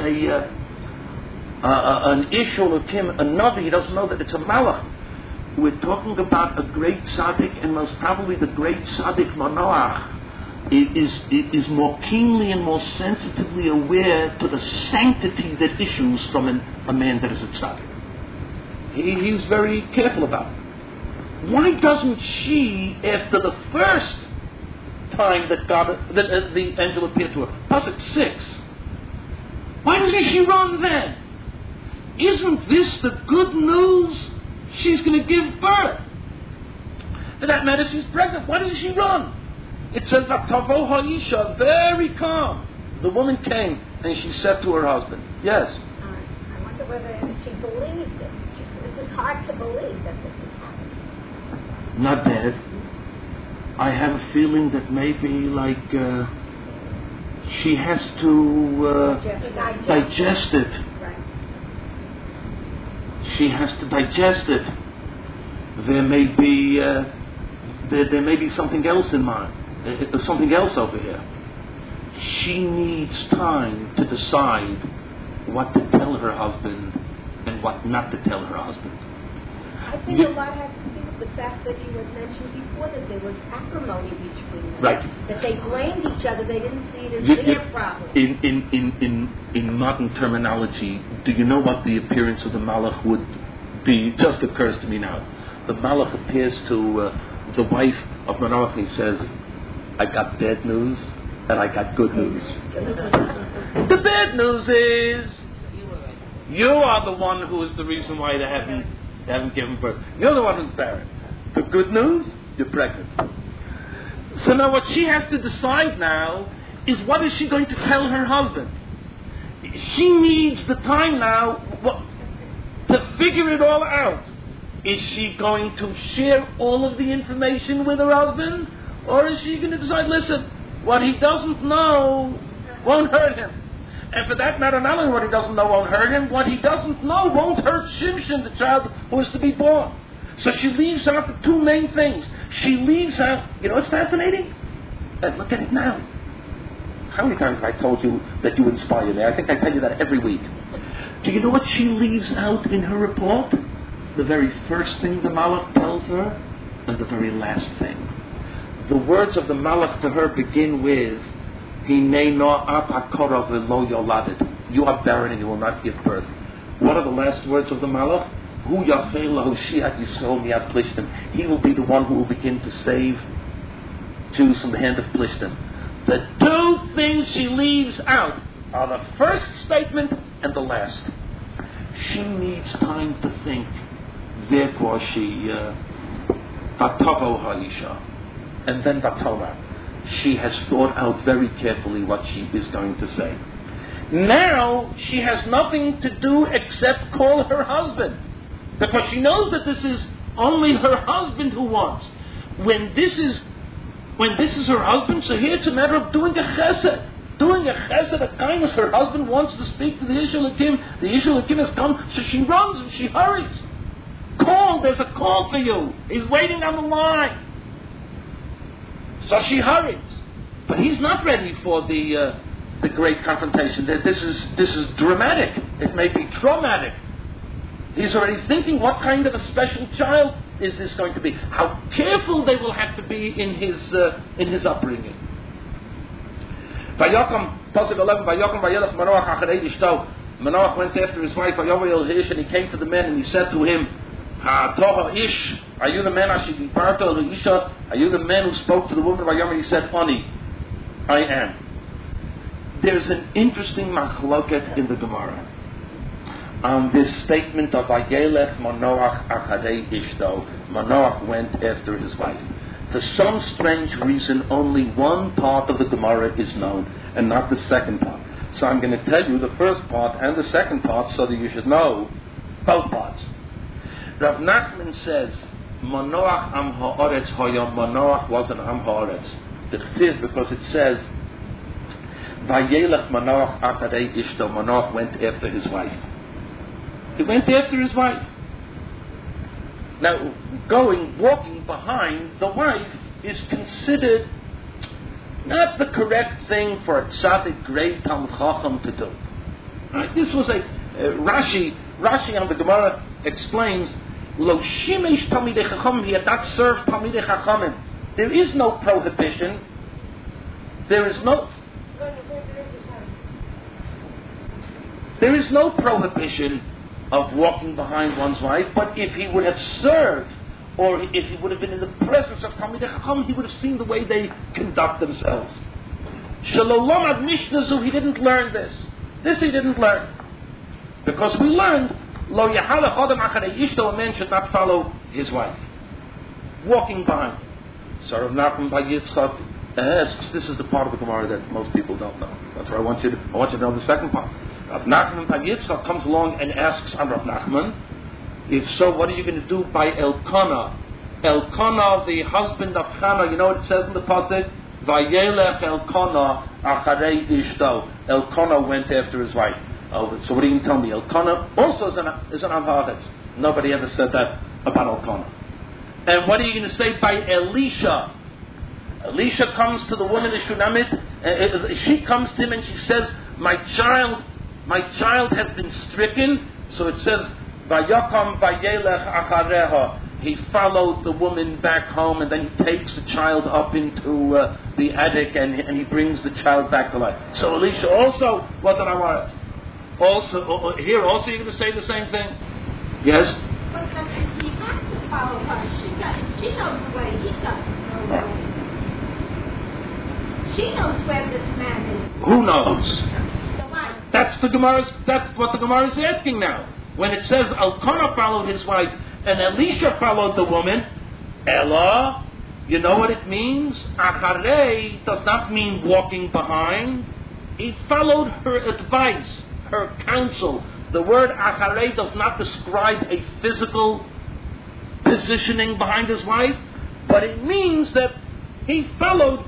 an Ishul of Kim, a Navi. He doesn't know that it's a Malach. We're talking about a great tzaddik, and most probably the great tzaddik Manoach is more keenly and more sensitively aware to the sanctity that issues from a man that is a tzaddik. He's very careful about it. Why doesn't she, after the first time that the angel appeared to her, Pasuk 6, why doesn't she run then? Isn't this the good news? She's going to give birth. For that matter, she's pregnant. Why doesn't she run? It says that Tavo Ha'isha, very calm. The woman came and she said to her husband, yes. I wonder whether she believed it. It's hard to believe that this is happening. Not bad. I have a feeling that maybe she has to digest it. Right. She has to digest it. There may be there may be something else in mind. Something else over here. She needs time to decide what to tell her husband and what not to tell her husband. I think a lot has to do with the fact that you had mentioned before that there was acrimony between them. Right. That they blamed each other. They didn't see it as their problem. In modern terminology, do you know what the appearance of the Malach would be? It just occurs to me now. The Malach appears to the wife of Manoach and he says, I got bad news and I got good news. The bad news is you are the one who is the reason why they haven't given birth. You're the one who's barren. The good news, you're pregnant. So now what she has to decide now is what is she going to tell her husband. She needs the time now to figure it all out. Is she going to share all of the information with her husband? Or is she going to decide, listen, what he doesn't know won't hurt him. And for that matter, not only what he doesn't know won't hurt him, what he doesn't know won't hurt Shimshon, the child who is to be born. So she leaves out the two main things. She leaves out, you know what's fascinating? Look at it now. How many times have I told you that you inspire me? I think I tell you that every week. Do you know what she leaves out in her report? The very first thing the Malach tells her, and the very last thing. The words of the Malach to her begin with, You are barren and you will not give birth. What are the last words of the Malach? He will be the one who will begin to save Jews from the hand of Plishtim. The two things she leaves out are the first statement and the last. She needs time to think. Therefore she Vatavo Haisha. And then Vatorah. She has thought out very carefully what she is going to say. Now she has nothing to do except call her husband. Because she knows that this is only her husband who wants. When this is her husband, so here it's a matter of doing a chesed. Doing a chesed, a kindness. Her husband wants to speak to the Ish Elokim. The Ish Elokim has come, so she runs and she hurries. Call, there's a call for you. He's waiting on the line. So she hurries. But he's not ready for the great confrontation. This is dramatic. It may be traumatic. He's already thinking, what kind of a special child is this going to be? How careful they will have to be in his upbringing. Manoach went after his wife, and he came to the man and he said to him, Ish, are you the man Are you the man who spoke to the woman? He said, Ani, I am. There's an interesting machloket in the Gemara on this statement of Vayelech Manoach Achadei Ishto. Manoach went after his wife. For some strange reason, only one part of the Gemara is known, and not the second part. So I'm going to tell you the first part and the second part so that you should know both parts. Rav Nachman says, Manoach Am Ha'aretz Hoyam. Manoach was an Am Ha'aretz. Because it says, Vayelech Manoach Achadei Ishto. Manoach went after his wife. He went after his wife. Now, walking behind the wife is considered not the correct thing for a tzaddik, great Talmud Chacham to do. Right? This was Rashi on the Gemara explains, Lo shimesh Talmidei Chachamim, he had not served Talmidei Chachamim. There is no prohibition. There is no prohibition of walking behind one's wife, but if he would have served, or if he would have been in the presence of Talmidei Chacham, he would have seen the way they conduct themselves. Shalom ad Mishnazu, he didn't learn this. This he didn't learn. Because we learned, Lo Yahalach Adam Acharei Ishto, a man should not follow his wife. Walking behind. So Rav Nachman Bar Yitzchak asks, this is the part of the Gemara that most people don't know. That's why I want you to know the second part. Rav Nachman Bar Yitzchak comes along and asks on Rav Nachman, if so, what are you going to do by Elkanah? Elkanah, the husband of Hannah, you know what it says in the pasuk? Vayelech Elkanah acharei ishto. Elkanah went after his wife. Oh, so what are you going to tell me? Elkanah also is an Am Ha'aretz. Nobody ever said that about Elkanah. And what are you going to say by Elisha? Elisha comes to the woman in Shunammit. She comes to him and she says, my child has been stricken. So it says, Vayakam Vayelech Achareha. He followed the woman back home, and then he takes the child up into the attic, and he brings the child back to life. So Elisha also was an Am Ha'aretz. Also, here also you're going to say the same thing? Yes? But he has to follow her. She knows the way he does. She knows where this man is. Who knows? The wife. That's what the Gemara is asking now. When it says Elkanah followed his wife and Elisha followed the woman, Ella, you know what it means? Acharei does not mean walking behind. He followed her advice, her counsel. The word acharei does not describe a physical positioning behind his wife, but it means that he followed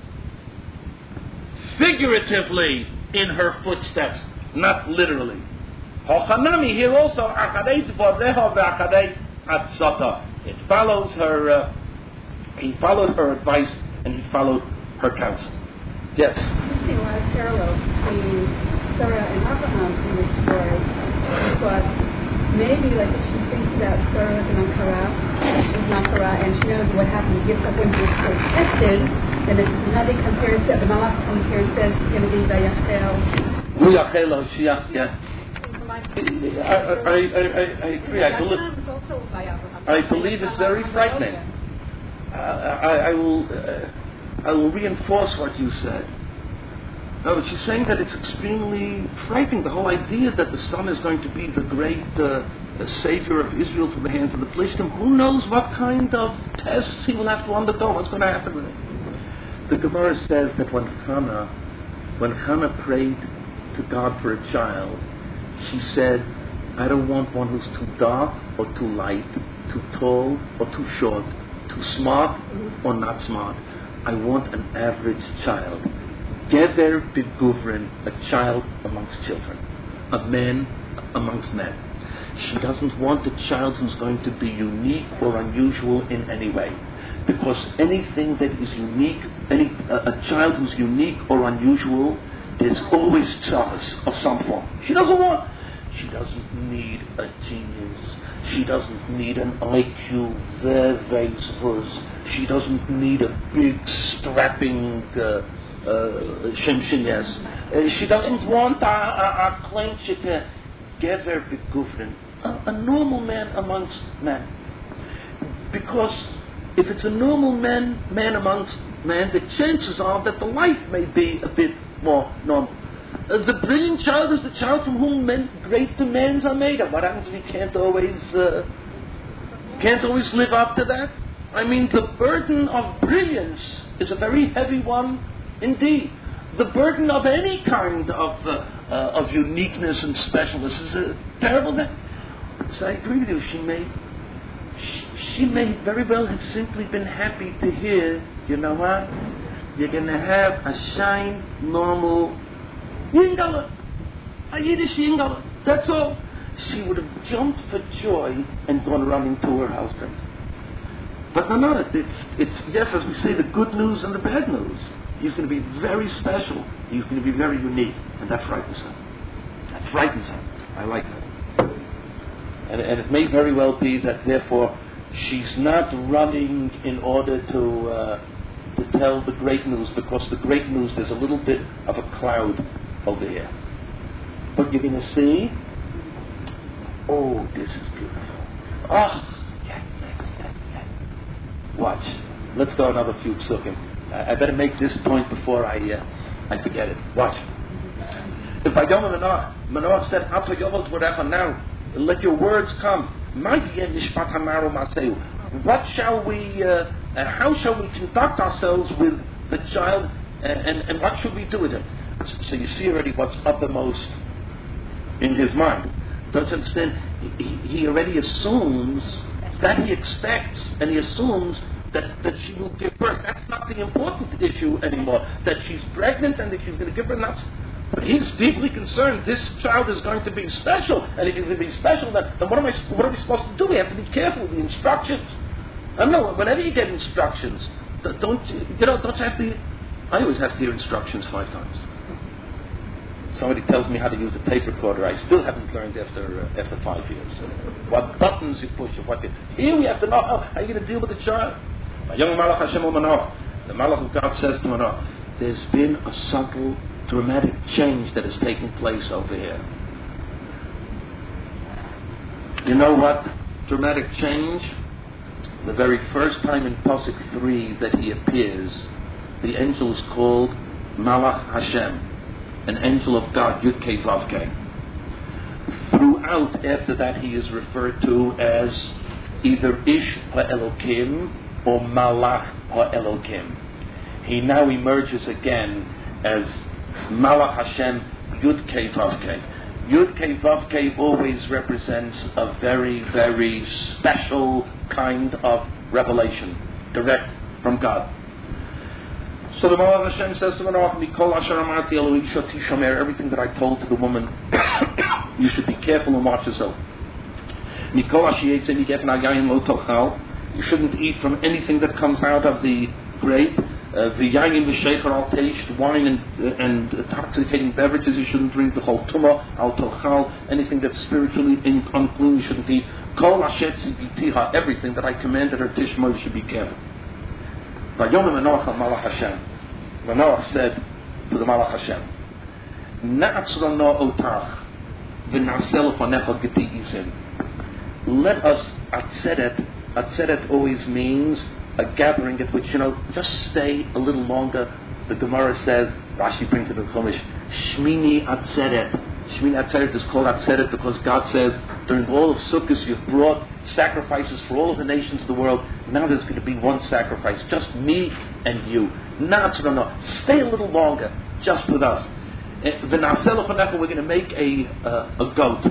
figuratively in her footsteps, not literally. Hochanami here also, acharei dvareha ve'acharei atzata. It follows her. He followed her advice and he followed her counsel. Yes. I see a lot of parallels between Sarah and Abraham in this story, but maybe like if she thinks about Sarah as an Ankara, and she knows what happened when he was so tested. And it's another compared to the Malach comes here and says it's going to be Vayachel. Yeah. I agree. I believe it's very frightening. I will reinforce what you said. No, but she's saying that it's extremely frightening. The whole idea that the son is going to be the great savior of Israel from the hands of the Philistines. Who knows what kind of tests he will have to undergo? What's going to happen with him? The Gemara says that when Hannah prayed to God for a child, she said, I don't want one who's too dark or too light, too tall or too short, too smart or not smart. I want an average child. Gever b'guvrin, a child amongst children, a man amongst men. She doesn't want a child who's going to be unique or unusual in any way. Because anything that is unique, a child who's unique or unusual, there's always tzavas of some form. She doesn't need a genius. She doesn't need an IQ, she doesn't need a big strapping shemshinyas. She doesn't want a kleinchike gever b'guvrin, a normal man amongst men. Because if it's a normal man amongst men, the chances are that the life may be a bit more normal. The brilliant child is the child from whom great demands are made. And what happens if he can't always live up to that? I mean, the burden of brilliance is a very heavy one indeed. The burden of any kind of uniqueness and specialness is a terrible thing. So I agree with you. She may very well have simply been happy to hear, you know what? You're going to have a shine, normal Yingala, a Yiddish Yingala. That's all. She would have jumped for joy and gone running to her husband. But no, it's yes, as we say, the good news and the bad news. He's going to be very special. He's going to be very unique, and that frightens her. That frightens her. I like that. And it may very well be that, therefore, she's not running in order to tell the great news, because the great news, there's a little bit of a cloud over here. But you're going to see, oh, this is beautiful. Oh, yeah. Watch. Let's go another few psukim. I better make this point before I forget it. Watch. If I don't know Manoach said, now, let your words come. What shall we, how shall we conduct ourselves with the child, and what should we do with him? So you see already what's uppermost in his mind. Don't you understand? He already assumes that he expects, and he assumes that she will give birth. That's not the important issue anymore. That she's pregnant and that she's going to give birth. But he's deeply concerned. This child is going to be special, and if he's going to be special, then what are we supposed to do? We have to be careful with the instructions. I don't know. Whenever you get instructions, don't you have to? I always have to hear instructions 5 times. Somebody tells me how to use a tape recorder. I still haven't learned after 5 years. What buttons you push, here we have to know how are you going to deal with the child. Young Malach Hashem Manoach, the Malach of God says to Manoach, there's been a subtle, dramatic change that has taken place over here. You know what dramatic change? The very first time in Pasuk 3 that he appears, the angel is called Malach Hashem, an angel of God, Yud Kei Vav Kei. Throughout, after that, he is referred to as either Ish HaElokim or Malach HaElokim. He now emerges again as Malach Hashem, Yud Kei Vav Kei. Yud Kei Vav Kei always represents a very, very special kind of revelation, direct from God. So the Malach Hashem says to Manoach, Mikol Asher Amarti Elu Isha Tishamer, everything that I told to the woman, you should be careful and watch yourself. Mikol Asher Yetze Migef Nagayin Lo Tochal, you shouldn't eat from anything that comes out of the grape. The yayin, the sheikh, al teish, wine and intoxicating beverages, you shouldn't drink. The whole tumah, al tochal, anything that's spiritually unclean, you shouldn't eat. Kol ashetzi bitiha, everything that I commanded her tishma, you should be careful. Vayomer Manoach al Malach Hashem. Manoach said to the Malach Hashem, Na'atzra no otach v'na'asel fanecha geti izim. Let us, Atzeret always means a gathering at which, just stay a little longer. The Gemara says, Rashi brings it in Chumash, Shmini Atzeret. Shmini Atzeret is called Atzeret because God says, during all of Sukkot you've brought sacrifices for all of the nations of the world. Now there's going to be one sacrifice, just me and you. No. Stay a little longer, just with us. We're going to make a goat.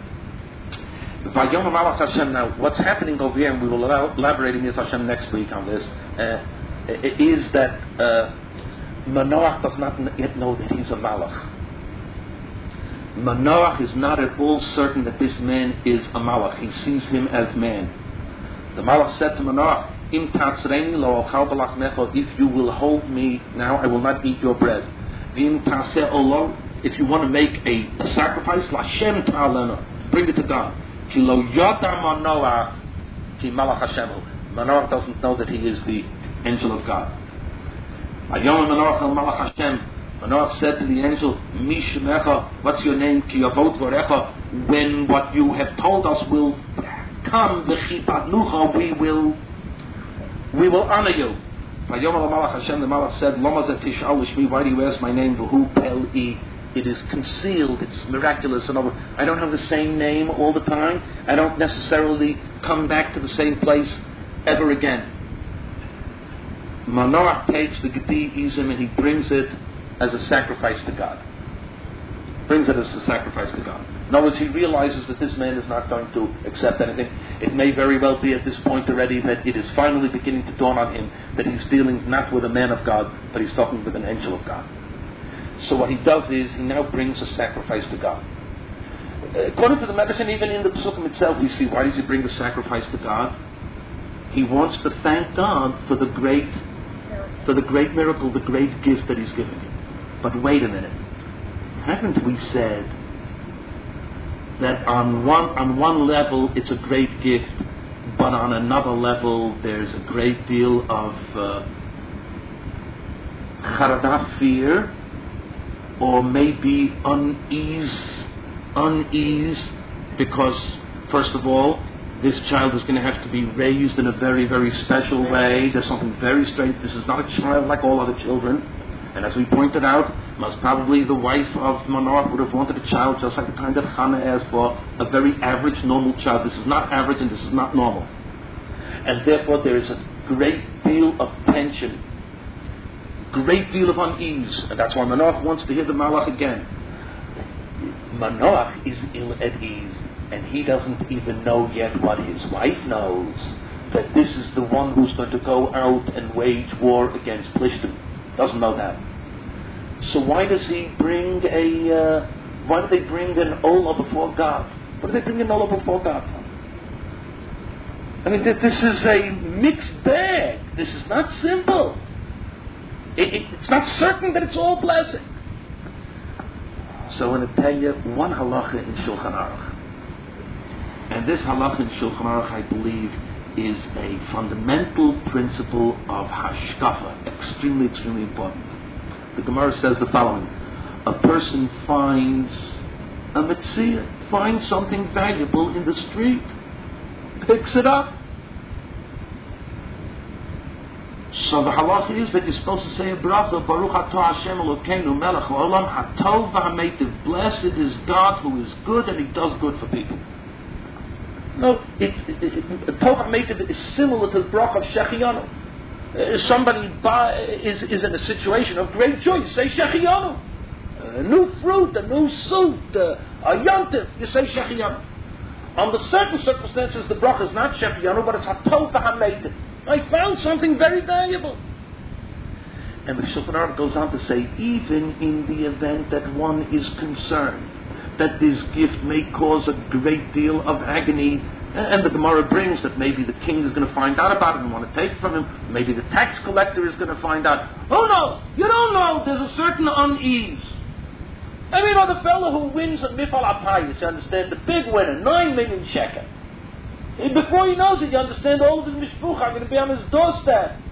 Now, what's happening over here, and we will elaborate in Hashem next week on this, is that Manoach does not yet know that he's a Malach. Manoach is not at all certain that this man is a Malach. He sees him as man. The Malach said to Manoach, Im tatzreini lo ochal balachnecho, if you will hold me now, I will not eat your bread. V'im taseh olo, if you want to make a sacrifice, Lashem ta'alena, bring it to God. Ki lo yoda Manoach ki malach Hashemu. Manoach doesn't know that he is the angel of God. Ayom Manoach al malach Hashem. Manoach said to the angel, Mishmecha, what's your name? Ki yavot varecha. When what you have told us will come, v'chipatnucha, we will honor you. Vayom al malach Hashem, the malach said, Lama zeh tish'al l'shmi, why do you ask my name? V'hu pel'i. It is concealed, it's miraculous. And I don't have the same name all the time. I don't necessarily come back to the same place ever again. Manoach takes the Gedi Izim and he brings it as a sacrifice to God. In other words, he realizes that this man is not going to accept anything. It may very well be at this point already that it is finally beginning to dawn on him that he's dealing not with a man of God, but he's talking with an angel of God. So what he does is, he now brings a sacrifice to God. According to the medicine, even in the Psukim itself, we see, why does he bring the sacrifice to God? He wants to thank God for the great miracle, the great gift that he's given him. But wait a minute. Haven't we said that on one level it's a great gift, but on another level there's a great deal of charadah, fear, or maybe unease, because first of all, this child is going to have to be raised in a very, very special way. There's something very strange. This is not a child like all other children. And as we pointed out, most probably the wife of Manoach would have wanted a child just like the kind that Hannah asked for, a very average, normal child. This is not average and this is not normal. And therefore there is a great deal of tension, great deal of unease. And that's why Manoach wants to hear the Malach again. Manoach is ill at ease, and he doesn't even know yet what his wife knows, that this is the one who's going to go out and wage war against Plishtim. Doesn't know that. So why do they bring an Olah before God? What do they bring an Olah before God for? I mean, this is a mixed bag. This is not simple. It's not certain that it's all blessing. So I'm going to tell you one halacha in Shulchan Aruch. And this halacha in Shulchan Aruch, I believe, is a fundamental principle of hashkafa, extremely, extremely important. The Gemara says the following: a person finds a mitzvah, finds something valuable in the street, picks it up. So the halacha is that you're supposed to say a bracha, Baruch atah Hashem Elokeinu melech haolam hatov v'hameitiv. Blessed is God who is good and he does good for people. No, Tov HaMeitiv is similar to the bracha of Shechianu. Somebody is in a situation of great joy, you say Shechianu. A new fruit, a new suit, a yontif, you say Shechianu. Under certain circumstances, the bracha is not Shechianu, but it's Hatov HaMeitiv. I found something very valuable. And the Shulchan Aruch goes on to say, even in the event that one is concerned that this gift may cause a great deal of agony, and the Gemara brings that maybe the king is going to find out about it and want to take it from him, maybe the tax collector is going to find out. Who knows? You don't know. There's a certain unease. I mean, the fellow who wins at Mifal Apayis, you understand, the big winner, 9 million shekel. Before he knows it, you understand, all of his mishpucha are going to be on his doorstep.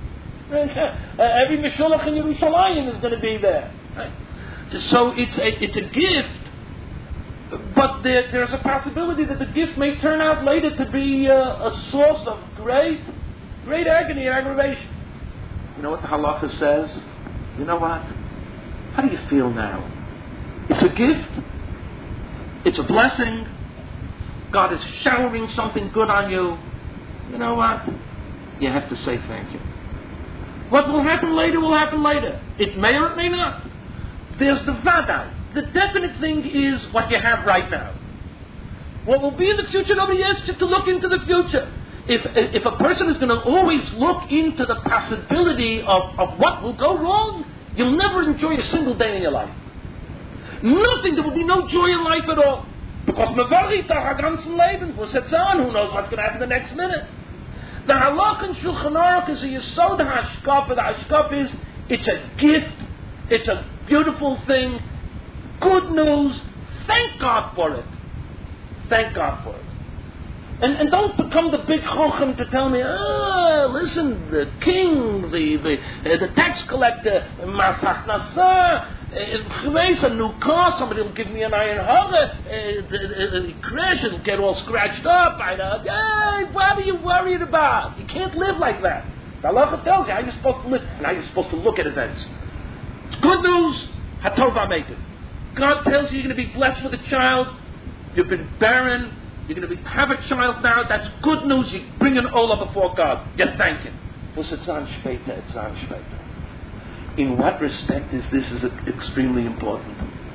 Every Meshulach in Yerushalayim is going to be there. Right? So it's a gift, but there's a possibility that the gift may turn out later to be a source of great agony and aggravation. You know what the halacha says? You know what? How do you feel now? It's a gift. It's a blessing. God is showering something good on you. You know what? You have to say thank you. What will happen later will happen later. It may or it may not. There's the vadai. The definite thing is what you have right now. What will be in the future, nobody asks you to look into the future. If a person is going to always look into the possibility of what will go wrong, you'll never enjoy a single day in your life. Nothing, there will be no joy in life at all. Because Mevarita Hagansen Leben was set on, who knows what's going to happen the next minute. The halach in Shulchan Aruch is a yesod hashkafa. The hashkafa is, it's a gift, it's a beautiful thing, good news, thank God for it. Thank God for it. And don't become the big chochem to tell me, listen, the king, the tax collector, Masach Nasar, a new car, somebody will give me an iron hugger, the crash, it'll get all scratched up. What are you worried about? You can't live like that. The halacha tells you how you're supposed to live and how you're supposed to look at events. It's good news, hatov v'ameitiv. God tells you you're going to be blessed with a child. You've been barren. You're going to have a child now. That's good news. You bring an olah before God. You thank Him. In what respect is this extremely important?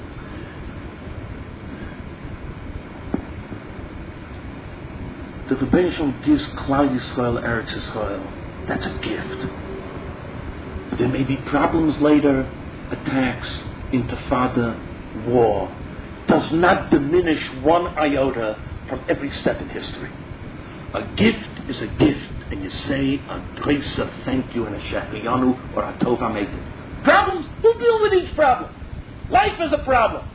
The Rebbeinu Shalom gives Klal Yisrael Eretz Yisrael. That's a gift. There may be problems later, attacks, intifada, war. Does not diminish one iota from every step in history. A gift is a gift, and you say a greisa thank you and a shehecheyanu or a tov hameitiv. Problems, we'll deal with each problem. Life is a problem.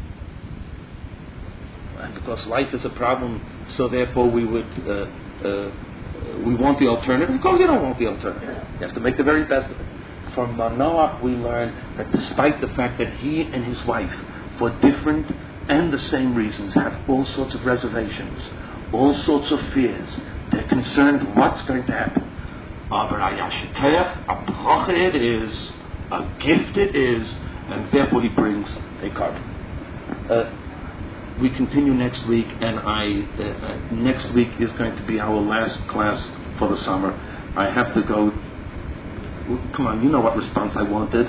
And because life is a problem, so therefore we would we want the alternative. Of course you don't want the alternative. You have to make the very best of it. From Manoach we learn that despite the fact that he and his wife, for different and the same reasons, have all sorts of reservations, all sorts of fears. They're concerned what's going to happen. Aber a bracha it is, a gift it is, and therefore he brings a carbon. We continue next week, and next week is going to be our last class for the summer. I have to go. Come on, you know what response I wanted.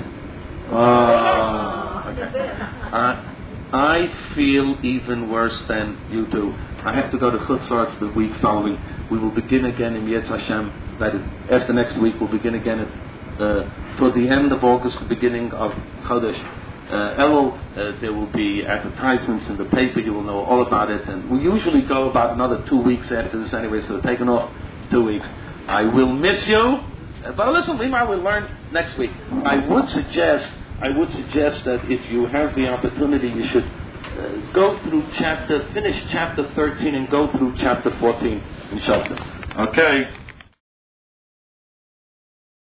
Okay. I feel even worse than you do. I have to go to Chutz La'aretz the week following. We will begin again in Yetz Hashem. That is, after next week, we'll begin again at toward the end of August, the beginning of Chodesh Elul. There will be advertisements in the paper. You will know all about it. And we usually go about another 2 weeks after this anyway, so we're taking off 2 weeks. I will miss you. But listen, we might learn next week. I would suggest that if you have the opportunity, you should finish chapter 13 and go through chapter 14 in Shabbat. Okay.